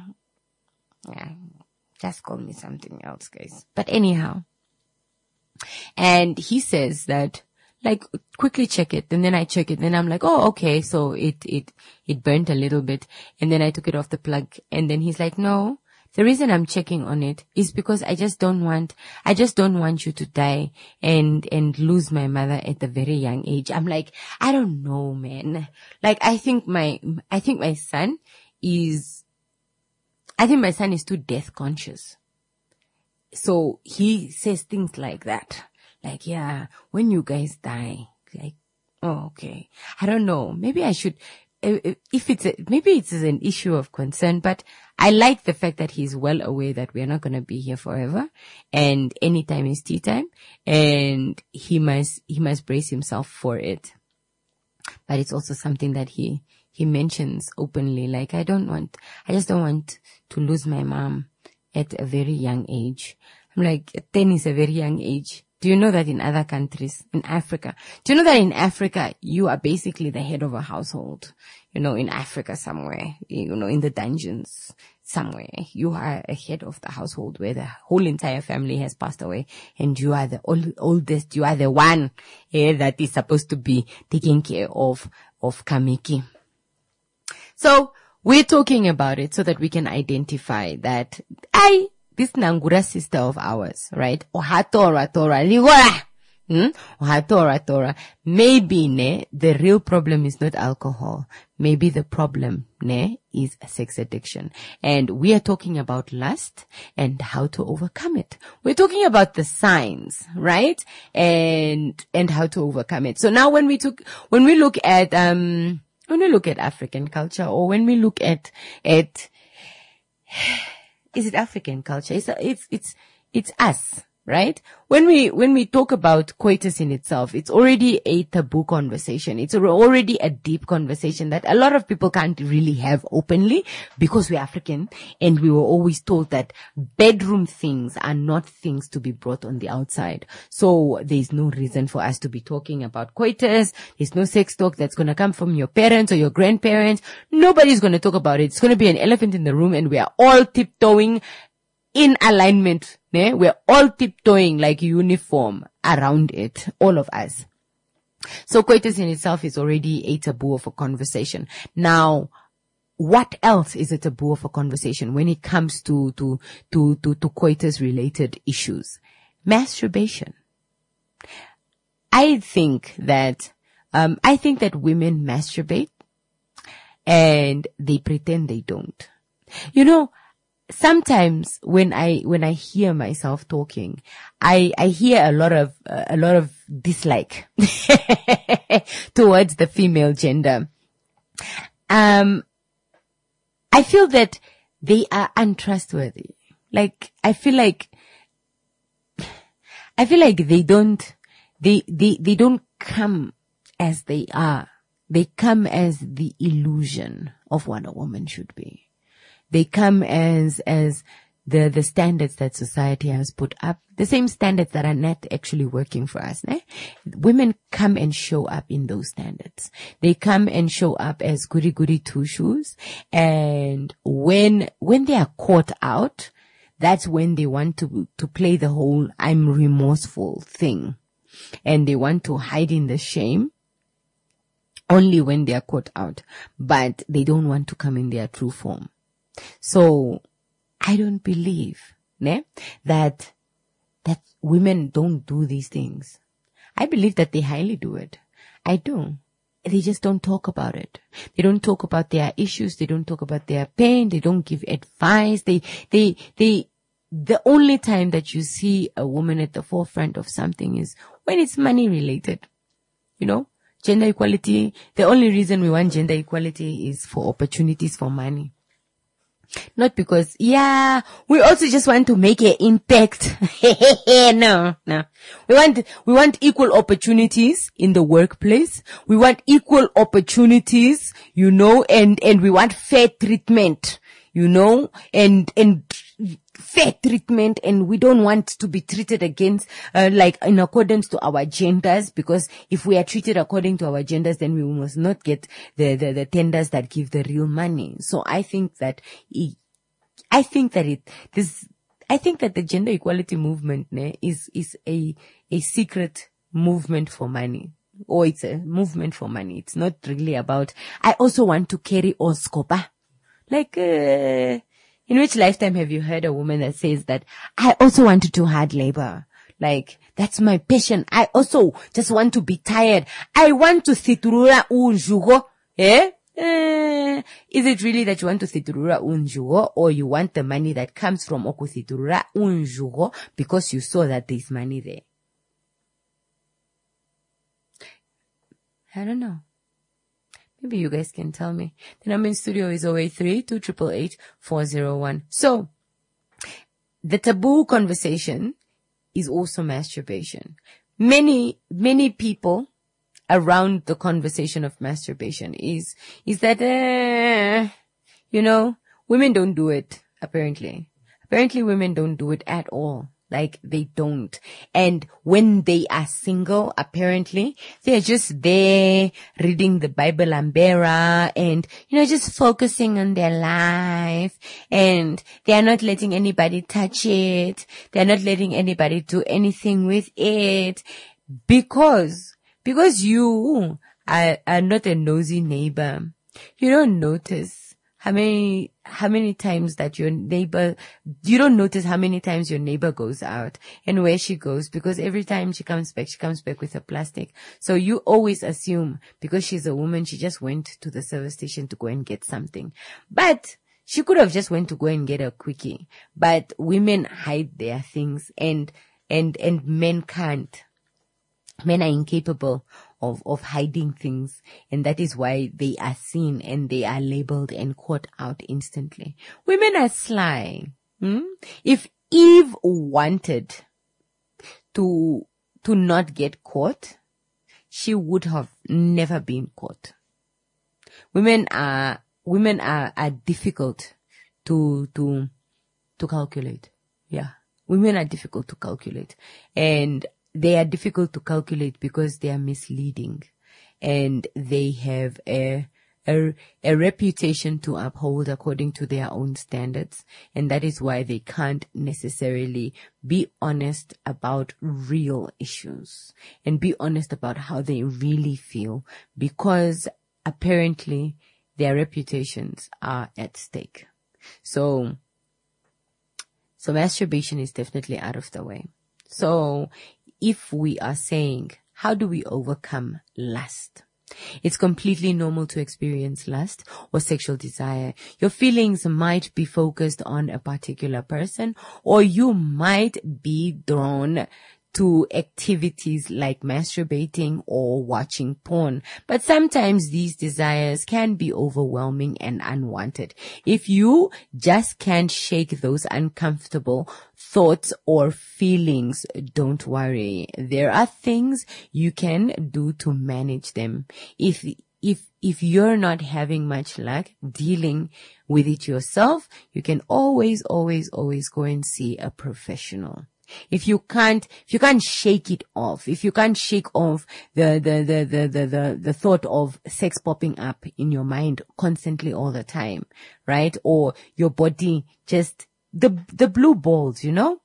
A: just call me something else, guys. But anyhow. And he says that, like, quickly check it. And then I check it. And I'm like, oh, okay. So it burnt a little bit. And then I took it off the plug. And then he's like, no, the reason I'm checking on it is because I just don't want you to die and lose my mother at a very young age. I'm like, I don't know, man. Like, I think my son is too death conscious. So he says things like that. Like, when you guys die, like, oh, okay. I don't know. Maybe I should maybe it's an issue of concern, but I like the fact that he's well aware that we're not going to be here forever, and anytime is tea time, and he must brace himself for it. But it's also something that he mentions openly, like, I just don't want to lose my mom at a very young age. I'm like, 10 is a very young age. Do you know that in other countries, in Africa, in Africa, you are basically the head of a household, in Africa somewhere, in the dungeons somewhere, you are a head of the household where the whole entire family has passed away, and you are the oldest, you are the one that is supposed to be taking care of Kamiki. So we're talking about it so that we can identify that this Nangura sister of ours, right? Ohatora ligora. Ohatora. Maybe the real problem is not alcohol. Maybe the problem is sex addiction. And we are talking about lust and how to overcome it. We're talking about the signs, right? And how to overcome it. So now when we look at African culture, or when we look at is it African culture? It's us, right? When we talk about coitus in itself, it's already a taboo conversation. It's already a deep conversation that a lot of people can't really have openly because we're African, and we were always told that bedroom things are not things to be brought on the outside. So there's no reason for us to be talking about coitus. There's no sex talk that's going to come from your parents or your grandparents. Nobody's going to talk about it. It's going to be an elephant in the room, and we are all tiptoeing in alignment. We're all tiptoeing like uniform around it, all of us. So coitus in itself is already a taboo of a conversation. Now, what else is a taboo of a conversation when it comes to coitus related issues? Masturbation. I think that women masturbate and they pretend they don't. Sometimes when I hear myself talking, I hear a lot of dislike towards the female gender. I feel that they are untrustworthy. Like, I feel like they don't come as they are. They come as the illusion of what a woman should be. They come as the standards that society has put up, the same standards that are not actually working for us. Women come and show up in those standards. They come and show up as goody two shoes, and when they are caught out, that's when they want to play the whole I'm remorseful thing, and they want to hide in the shame only when they are caught out, but they don't want to come in their true form. So I don't believe that women don't do these things. I believe that they highly do it. I do. They just don't talk about it. They don't talk about their issues. They don't talk about their pain. They don't give advice. The only time that you see a woman at the forefront of something is when it's money related. Gender equality. The only reason we want gender equality is for opportunities for money. Not because, we also just want to make an impact. No. We want equal opportunities in the workplace. We want equal opportunities, and we want fair treatment, and fair treatment, and we don't want to be treated against, like in accordance to our genders, because if we are treated according to our genders, then we must not get the tenders that give the real money. So I think that the gender equality movement is a secret movement for money. Or it's a movement for money. It's not really about, I also want to carry Oscopa. Like, in which lifetime have you heard a woman that says that I also want to do hard labor? Like, that's my passion. I also just want to be tired. I want to siturura unjugo. Is it really that you want to siturura unjugo, or you want the money that comes from okusiturura unjugo because you saw that there's money there? I don't know.
D: Maybe you guys can tell me. The number in studio is 083-288-8401. So, the taboo conversation is also masturbation. Many people around the conversation of masturbation is that, women don't do it, apparently. Apparently women don't do it at all. Like, they don't. And when they are single, apparently, they're just there reading the Bible Ambera and, just focusing on their life. And they're not letting anybody touch it. They're not letting anybody do anything with it. Because you are not a nosy neighbor. You don't notice how many times that you don't notice how many times your neighbor goes out and where she goes, because every time she comes back with a plastic. So you always assume because she's a woman, she just went to the service station to go and get something. But she could have just went to go and get a quickie. But women hide their things and men can't. Men are incapable of hiding things, and that is why they are seen and they are labeled and caught out instantly. Women are sly. If Eve wanted to not get caught, she would have never been caught. Women are difficult to calculate. Yeah. Women are difficult to calculate, and they are difficult to calculate because they are misleading, and they have a reputation to uphold according to their own standards. And that is why they can't necessarily be honest about real issues and be honest about how they really feel, because apparently their reputations are at stake. So masturbation is definitely out of the way. So if we are saying, how do we overcome lust? It's completely normal to experience lust or sexual desire. Your feelings might be focused on a particular person, or you might be drawn to activities like masturbating or watching porn. But sometimes these desires can be overwhelming and unwanted. If you just can't shake those uncomfortable thoughts or feelings, don't worry. There are things you can do to manage them. If you're not having much luck dealing with it yourself, you can always go and see a professional. If you can't shake it off, if you can't shake off the thought of sex popping up in your mind constantly all the time, right? Or your body just, the blue balls,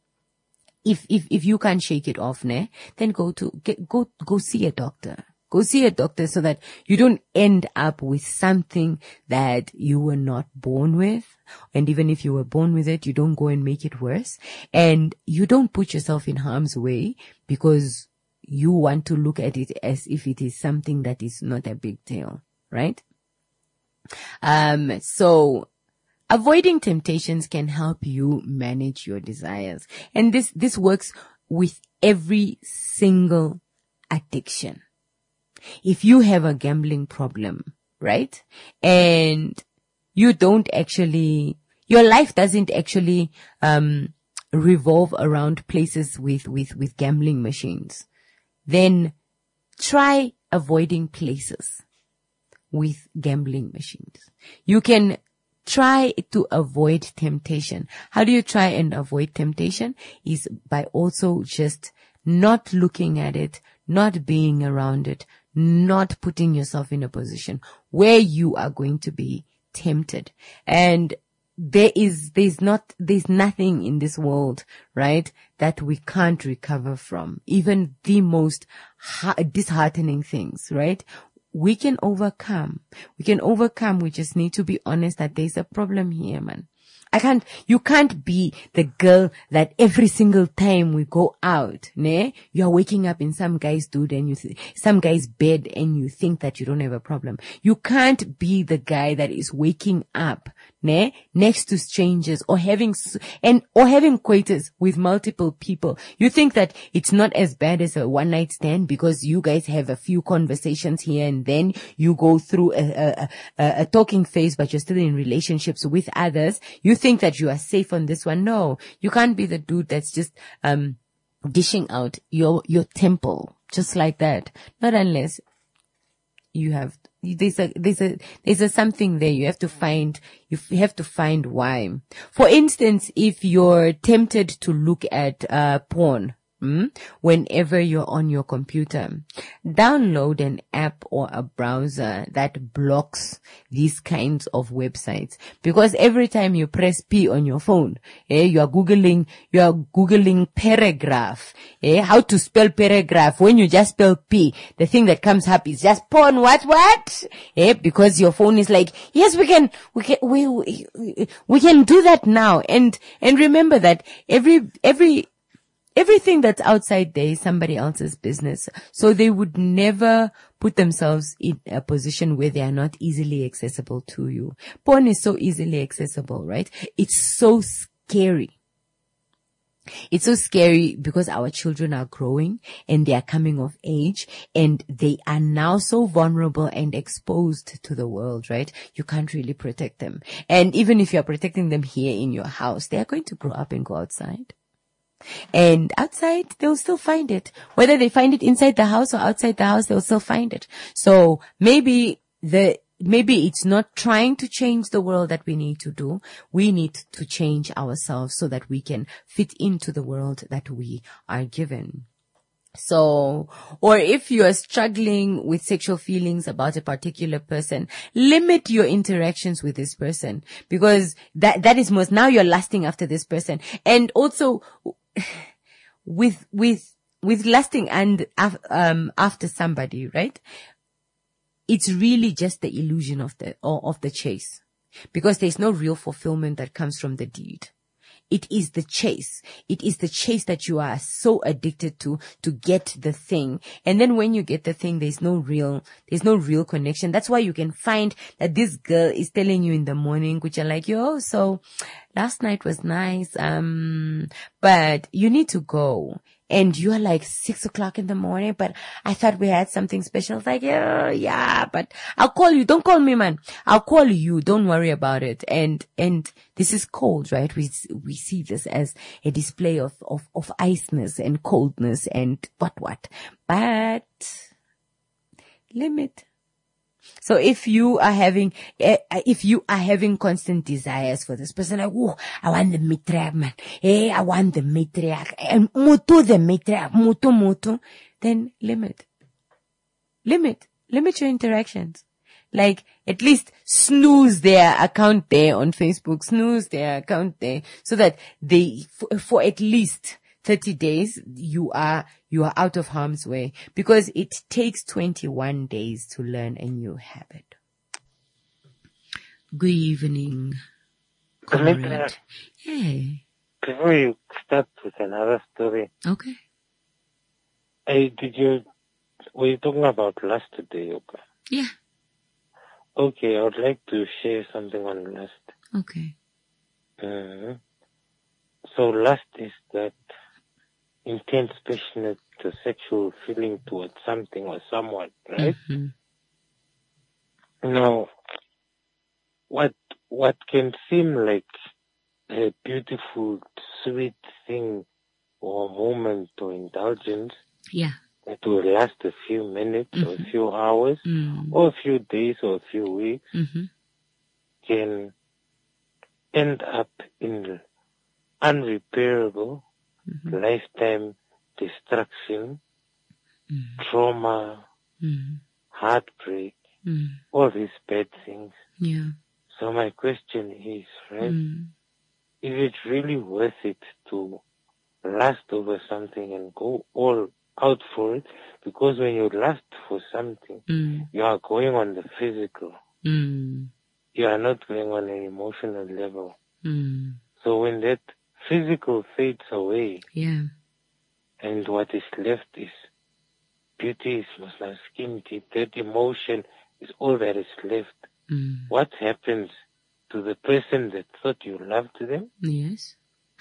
D: If you can't shake it off, then go see a doctor. Go see a doctor so that you don't end up with something that you were not born with. And even if you were born with it, you don't go and make it worse. And you don't put yourself in harm's way because you want to look at it as if it is something that is not a big deal, right? So avoiding temptations can help you manage your desires. And this works with every single addiction. If you have a gambling problem, right? And you don't actually, your life doesn't actually, revolve around places with gambling machines, then try avoiding places with gambling machines. You can try to avoid temptation. How do you try and avoid temptation? Is by also just not looking at it, not being around it, not putting yourself in a position where you are going to be tempted. And there's nothing in this world, right, that we can't recover from. Even the most disheartening things, right? We can overcome. We just need to be honest that there's a problem here, man. you can't be the girl that every single time we go out, you are waking up in some guy's some guy's bed and you think that you don't have a problem. You can't be the guy that is waking up, next to strangers or having coitus with multiple people. You think that it's not as bad as a one night stand because you guys have a few conversations here and then you go through a talking phase, but you're still in relationships with others. You think that you are safe on this one. No, you can't be the dude that's just, dishing out your temple just like that. Not unless you have, there's a something there. You have to find why. For instance, if you're tempted to look at, porn, whenever you're on your computer, download an app or a browser that blocks these kinds of websites. Because every time you press P on your phone, you are Googling paragraph, how to spell paragraph. When you just spell P, the thing that comes up is just porn, what? Because your phone is like, yes, we can do that now. And remember that everything that's outside there is somebody else's business. So they would never put themselves in a position where they are not easily accessible to you. Porn is so easily accessible, right? It's so scary. It's so scary because our children are growing and they are coming of age and they are now so vulnerable and exposed to the world, right? You can't really protect them. And even if you're protecting them here in your house, they are going to grow up and go outside. And outside, they'll still find it. Whether they find it inside the house or outside the house, they'll still find it. So maybe it's not trying to change the world that we need to do. We need to change ourselves so that we can fit into the world that we are given. So, or if you are struggling with sexual feelings about a particular person, limit your interactions with this person because that is most, now you're lusting after this person. And also, with lusting and after somebody, right? It's really just the illusion of the chase, because there's no real fulfillment that comes from the deed. It is the chase. It is the chase that you are so addicted to get the thing. And then when you get the thing, there's no real connection. That's why you can find that this girl is telling you in the morning, which are like, yo, so last night was nice, but you need to go. And you're like 6 o'clock in the morning, but I thought we had something special. It's like, yeah, but I'll call you. Don't call me, man. I'll call you. Don't worry about it. And this is cold, right? We see this as a display of iceness and coldness and what. But limit. So if you are having constant desires for this person, like, oh, I want the matriarch, man. Hey, I want the matriarch. And mutu the matriarch, mutu. Then limit your interactions. Like, at least snooze their account there on Facebook, snooze their account there, so that for at least 30 days, you are out of harm's way, because it takes 21 days to learn a new habit. Good evening.
E: Correct.
D: Yeah.
E: Before you start with another story.
D: Okay.
E: Were you talking about lust today, okay?
D: Yeah.
E: Okay, I would like to share something on lust.
D: Okay.
E: So lust is that intense, passionate, sexual feeling towards something or someone, right?
D: Mm-hmm.
E: Now, what can seem like a beautiful, sweet thing or moment or indulgence,
D: yeah,
E: that will last a few minutes or a few hours or a few days or a few weeks, can end up in unrepairable lifetime destruction, trauma, heartbreak, all these bad things.
D: Yeah.
E: So my question is, right, is it really worth it to lust over something and go all out for it? Because when you lust for something, you are going on the physical. You are not going on an emotional level. So when that physical fades away,
A: Yeah.
E: and what is left is beauty, is muslim skin deep, that emotion is all that is left. What happens to the person that thought you loved them?
A: Yes.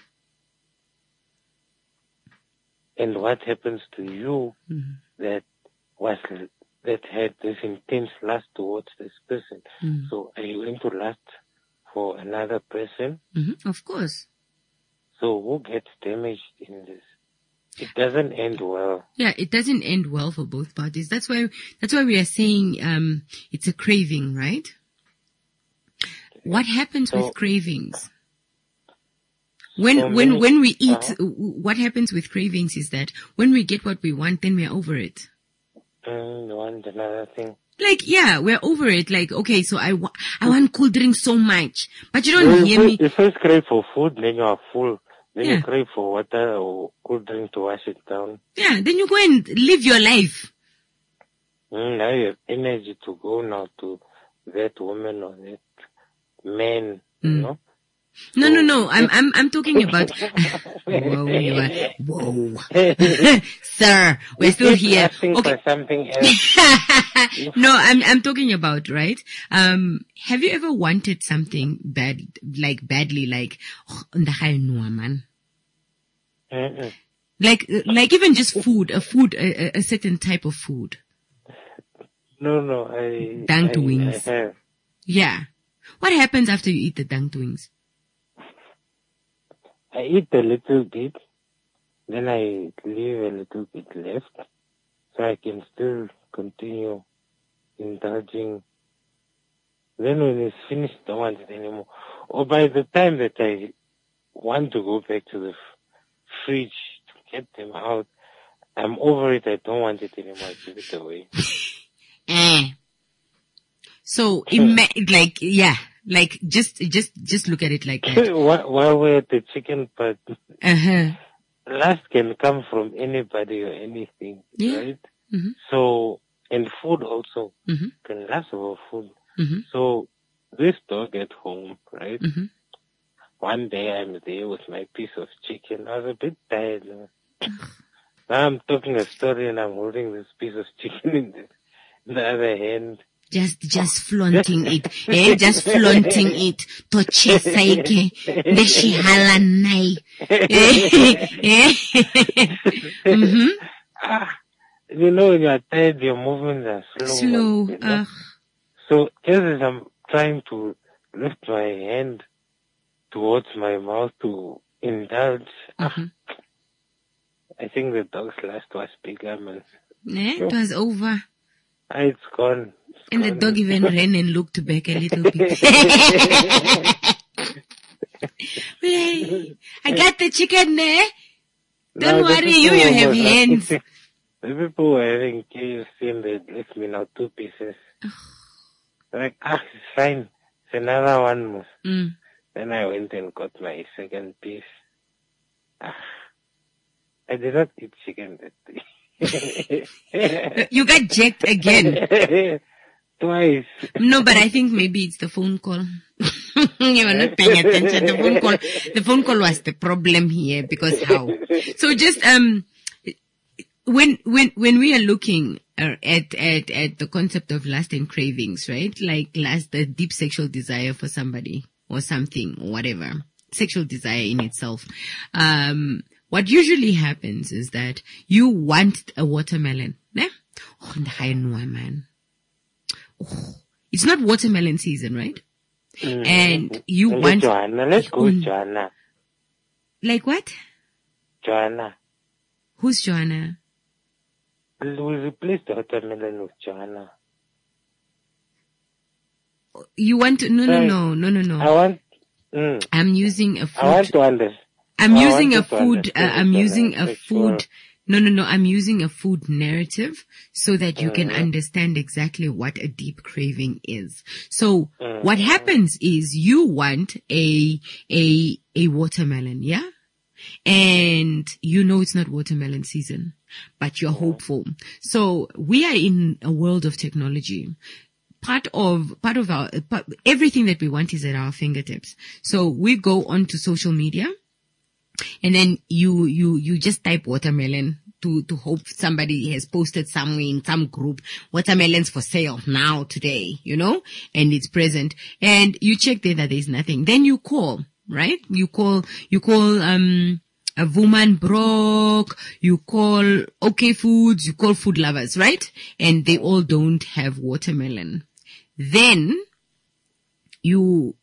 E: And what happens to you that had this intense lust towards this person? So are you going to lust for another person?
A: Of course.
E: So who gets damaged in this? It doesn't end well.
A: Yeah, it doesn't end well for both parties. That's why we are saying it's a craving, right? What happens with cravings? When we eat, what happens with cravings is that when we get what we want, then we're over it.
E: Want another thing.
A: Like, yeah, we're over it. Like, okay, so I want cool drinks so much, but you don't hear me.
E: You first crave for food, then you are full. Then you crave for water or cool drink to wash it down.
A: Yeah, then you go and live your life.
E: Now you have energy to go now to that woman or that man, you know?
A: No. I'm talking about. Whoa. Sir, we're still here.
E: Okay. For something else.
A: No, I'm talking about, right? Have you ever wanted something badly, like, man? Like even just food, a certain type of food.
E: No,
A: Dunked wings.
E: I have.
A: Yeah. What happens after you eat the dunked wings?
E: I eat a little bit, then I leave a little bit left, so I can still continue indulging. Then when it's finished, I don't want it anymore. Or by the time that I want to go back to the fridge to get them out, I'm over it. I don't want it anymore. I give it away.
A: So, just look at it like that.
E: While we're at the chicken part, lust can come from anybody or anything, right? So, and food also can lust over food. So, this dog at home, right? One day I'm there with my piece of chicken. I was a bit tired. Now I'm talking a story and I'm holding this piece of chicken in the other hand.
A: Just flaunting it. Just flaunting it. Toche saike. Deshi halanai.
E: You know, when you are tired, your movements are slow. You know? So as I'm trying to lift my hand towards my mouth to indulge, I think the dog's lust was bigger, man.
A: It was over.
E: It's gone.
A: And the dog even ran and looked back a little bit. I got the chicken there. Don't worry, you have hands.
E: The people were having KFC and they left me now 2 pieces. Like, it's fine. It's another one more. Then I went and got my second piece. I did not eat chicken that day.
A: You got jacked again.
E: Twice.
A: No, but I think maybe it's the phone call. You were not paying attention. The phone call was the problem here, because how? So just, when we are looking at the concept of lust and cravings, right? Like lust, the deep sexual desire for somebody or something or whatever, sexual desire in itself. What usually happens is that you want a watermelon, ne? Oh, man. Oh, it's not watermelon season, right? And you want
E: Joanna. Let's go with Joanna.
A: Like what?
E: Joanna.
A: Who's Joanna?
E: We replace the watermelon with Joanna.
A: You want to? No.
E: I want.
A: I'm using a food.
E: I want to understand.
A: I'm using a food. I'm using a food. No. I'm using a food narrative so that you can understand exactly what a deep craving is. So what happens is you want a watermelon, yeah? And you know it's not watermelon season, but you're hopeful. So we are in a world of technology. part of everything that we want is at our fingertips. So we go onto social media, and then you just type watermelon to hope somebody has posted somewhere in some group, watermelons for sale now, today, and it's present. And you check there that there's nothing. Then you call, right? You call, a woman broke, you call OK Foods, you call Food Lovers, right? And they all don't have watermelon. Then you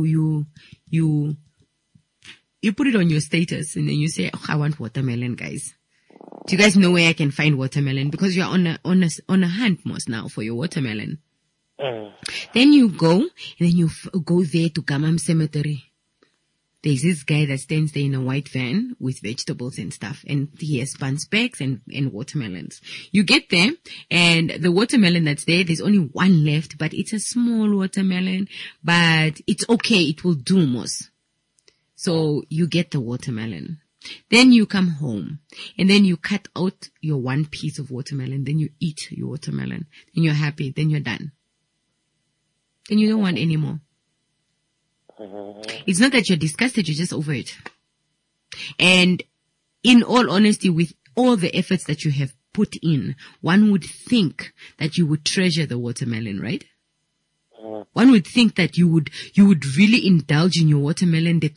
A: put it on your status, and then you say, I want watermelon, guys. Do you guys know where I can find watermelon? Because you're on a hunt most now for your watermelon. Then you go, and then you go there to Gamam Cemetery. There's this guy that stands there in a white van with vegetables and stuff, and he has bun specs and watermelons. You get there, and the watermelon that's there, there's only one left, but it's a small watermelon, but it's okay. It will do, Mos. So you get the watermelon. Then you come home, and then you cut out your one piece of watermelon. Then you eat your watermelon. Then you're happy. Then you're done. Then you don't want any more. It's not that you're disgusted, you're just over it. And in all honesty, with all the efforts that you have put in, one would think that you would treasure the watermelon, right? One would think that you would really indulge in your watermelon. Then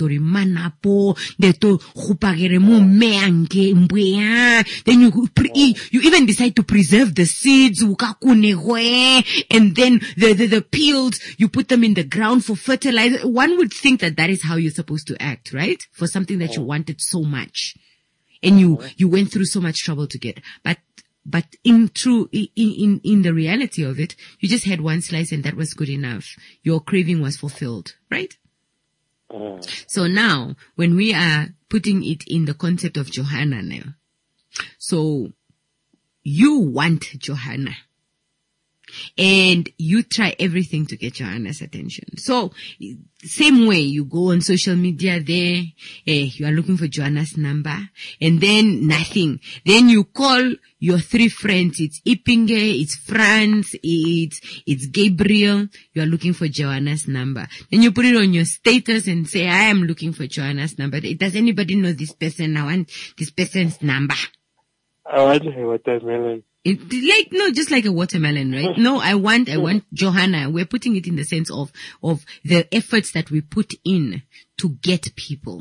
A: you even decide to preserve the seeds, and then the peels, you put them in the ground for fertilizer. One would think that is how you're supposed to act, right? For something that you wanted so much, and you went through so much trouble to get. But in the reality of it, you just had one slice and that was good enough. Your craving was fulfilled, right? So now, when we are putting it in the concept of Johanna now, so you want Johanna, and you try everything to get Johanna's attention. So, same way, you go on social media there, you are looking for Johanna's number, and then nothing. Then you call your 3 friends. It's Ipinge, it's Franz, it's Gabriel. You are looking for Johanna's number. Then you put it on your status and say, I am looking for Johanna's number. Does anybody know this person? I want this person's number.
E: I want a watermelon.
A: Just like a watermelon, right? No, I want Johanna. We're putting it in the sense of the efforts that we put in to get people.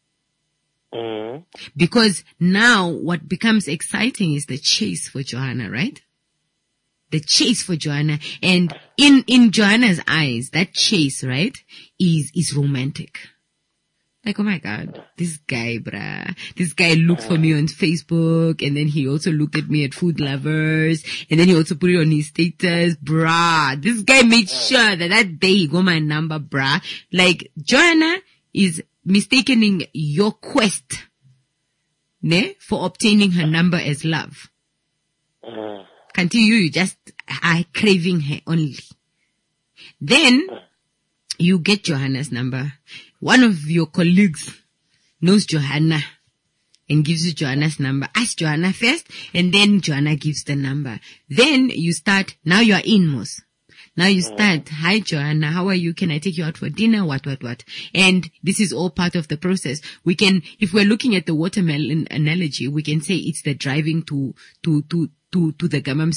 A: Because now what becomes exciting is the chase for Johanna, right? The chase for Johanna. And in Johanna's eyes, that chase, right, is romantic. Like, oh my God, this guy, bruh. This guy looked for me on Facebook, and then he also looked at me at Food Lovers, and then he also put it on his status, bruh. This guy made sure that day he got my number, bruh. Like, Johanna is mistaking your quest, for obtaining her number as love. Can't you just are craving her only. Then, you get Johanna's number. One of your colleagues knows Johanna and gives you Johanna's number. Ask Johanna first, and then Johanna gives the number. Then you start, now you are in, Mos. Now you start, hi Johanna, how are you? Can I take you out for dinner? What? And this is all part of the process. We can, if we're looking at the watermelon analogy, we can say it's the driving to the gamam,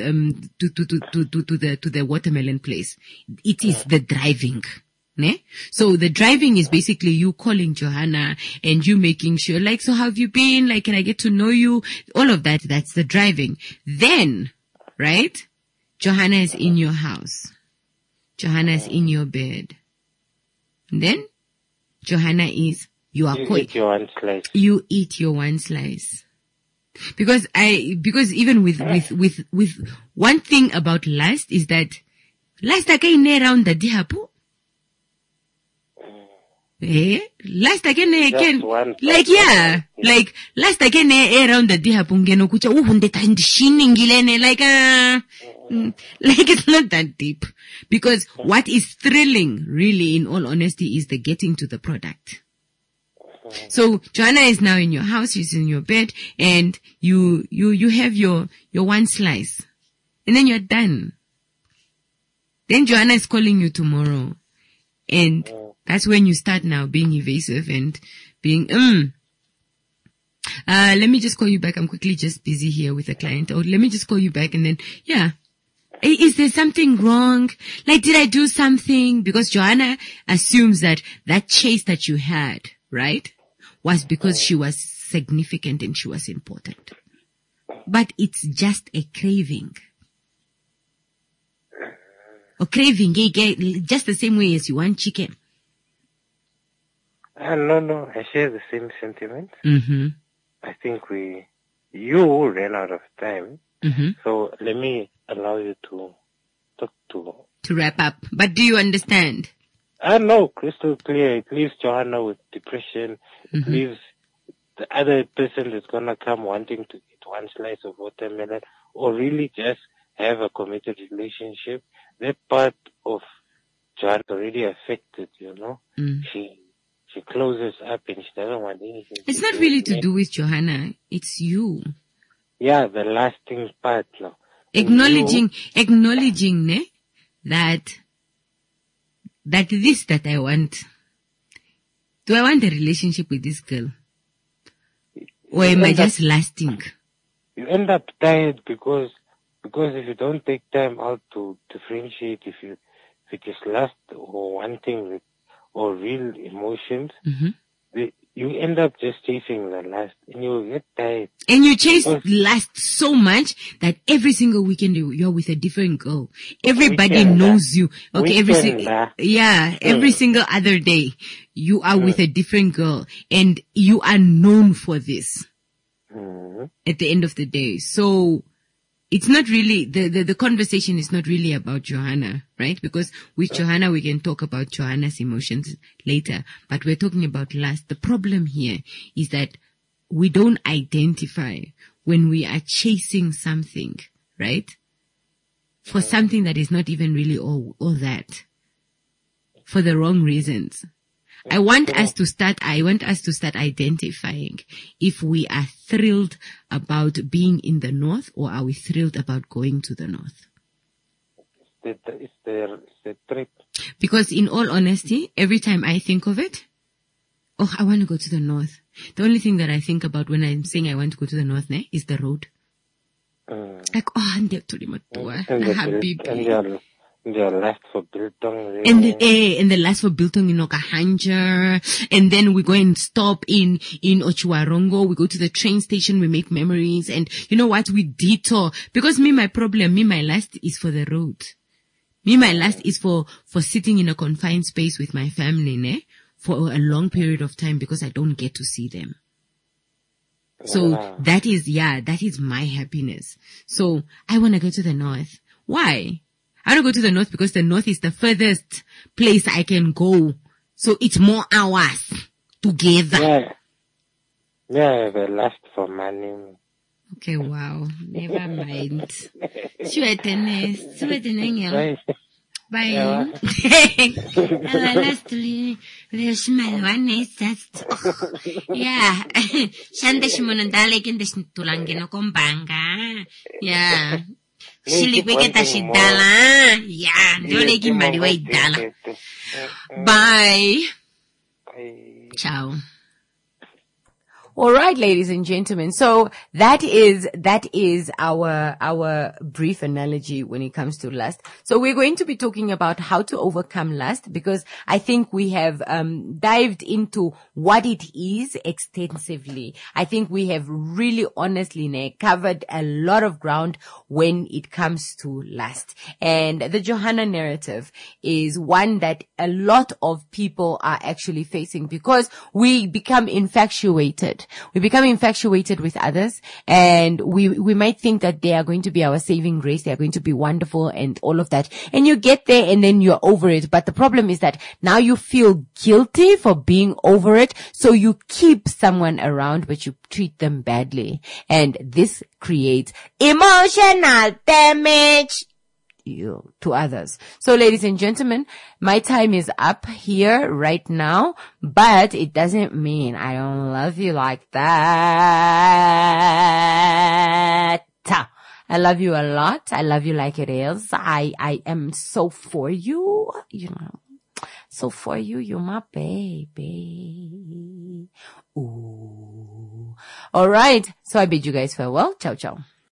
A: to the watermelon place. It is the driving. Ne? So the driving is basically you calling Johanna and you making sure, like, so how have you been? Like, can I get to know you? All of that, that's the driving. Then, right? Johanna is in your house. Johanna is in your bed. And then, Johanna is, you eat your one slice. You eat your one slice. Because even with one thing about lust is that last again around the dihapu. Last again like last again around the dihapungeno kucha like it's not that deep, because what is thrilling really, in all honesty, is the getting to the product. So Johanna is now in your house, she's in your bed, and you have your one slice, and then you're done.
D: Then Joanna is calling you tomorrow. And that's when you start now being evasive and being, let me just call you back. I'm quickly just busy here with a client. Or let me just call you back and then, yeah. Is there something wrong? Like, did I do something? Because Joanna assumes that chase that you had, right, was because she was significant and she was important. But it's just a craving. Or craving, just the same way as you want chicken.
E: No, I share the same sentiment.
D: Mm-hmm.
E: I think you ran out of time.
D: Mm-hmm.
E: So let me allow you to talk
D: to wrap up. But do you understand?
E: No, crystal clear. It leaves Johanna with depression. It leaves the other person that's gonna come wanting to eat one slice of watermelon or really just have a committed relationship. That part of Johanna already affected, you know. She closes up and she doesn't want anything.
D: It's not really to do with Johanna. It's you.
E: Yeah, the lasting part now.
D: Acknowledging ne, that this that I want. Do I want a relationship with this girl? Or am I just lasting?
E: You end up tired because if you don't take time out to differentiate if it is lust or wanting or real emotions, you end up just chasing the lust and you get tired. And
D: you chase lust so much that every single weekend you're with a different girl. Everybody knows you. Okay, every single other day you are with a different girl and you are known for this at the end of the day. So it's not really, the conversation is not really about Johanna, right? Because with Johanna, we can talk about Johanna's emotions later, but we're talking about lust. The problem here is that we don't identify when we are chasing something, right? For something that is not even really all that. For the wrong reasons. I want us to start identifying if we are thrilled about being in the north or are we thrilled about going to the north.
E: It's the trip.
D: Because in all honesty, every time I think of it, I want to go to the north. The only thing that I think about when I'm saying I want to go to the north is the road. Like, I'm there to the
E: and the last for Biltong.
D: And the last for Biltong in Okahanger. And then we go and stop in Ochuarongo. We go to the train station. We make memories. And you know what? We detour. Because my last is for the road. My last is for sitting in a confined space with my family, for a long period of time because I don't get to see them. So that is my happiness. So I want to go to the north. Why? I want to go to the north because the north is the furthest place I can go. So it's more hours together.
E: Yeah, the last for money.
D: Okay, wow. Never mind. Bye. Lastly, there's my one is just, yeah. Shanda shimonanda lekin tulangino kombanga. Yeah. Shilikweketa shidala. Yeah. Ndoleki mariwa idala. Bye. Ciao. All right, ladies and gentlemen. So that is our brief analogy when it comes to lust. So we're going to be talking about how to overcome lust because I think we have dived into what it is extensively. I think we have really honestly covered a lot of ground when it comes to lust. And the Johanna narrative is one that a lot of people are actually facing because we become infatuated. We become infatuated with others and we might think that they are going to be our saving grace. They are going to be wonderful and all of that. And you get there and then you're over it. But the problem is that now you feel guilty for being over it. So you keep someone around, but you treat them badly. And this creates emotional damage to others. So ladies and gentlemen, my time is up here right now, but it doesn't mean I don't love you like that. I love you a lot. I love you like it is. I am so for you, you know. So for you, you're my baby. Ooh. All right. So I bid you guys farewell. Ciao, ciao.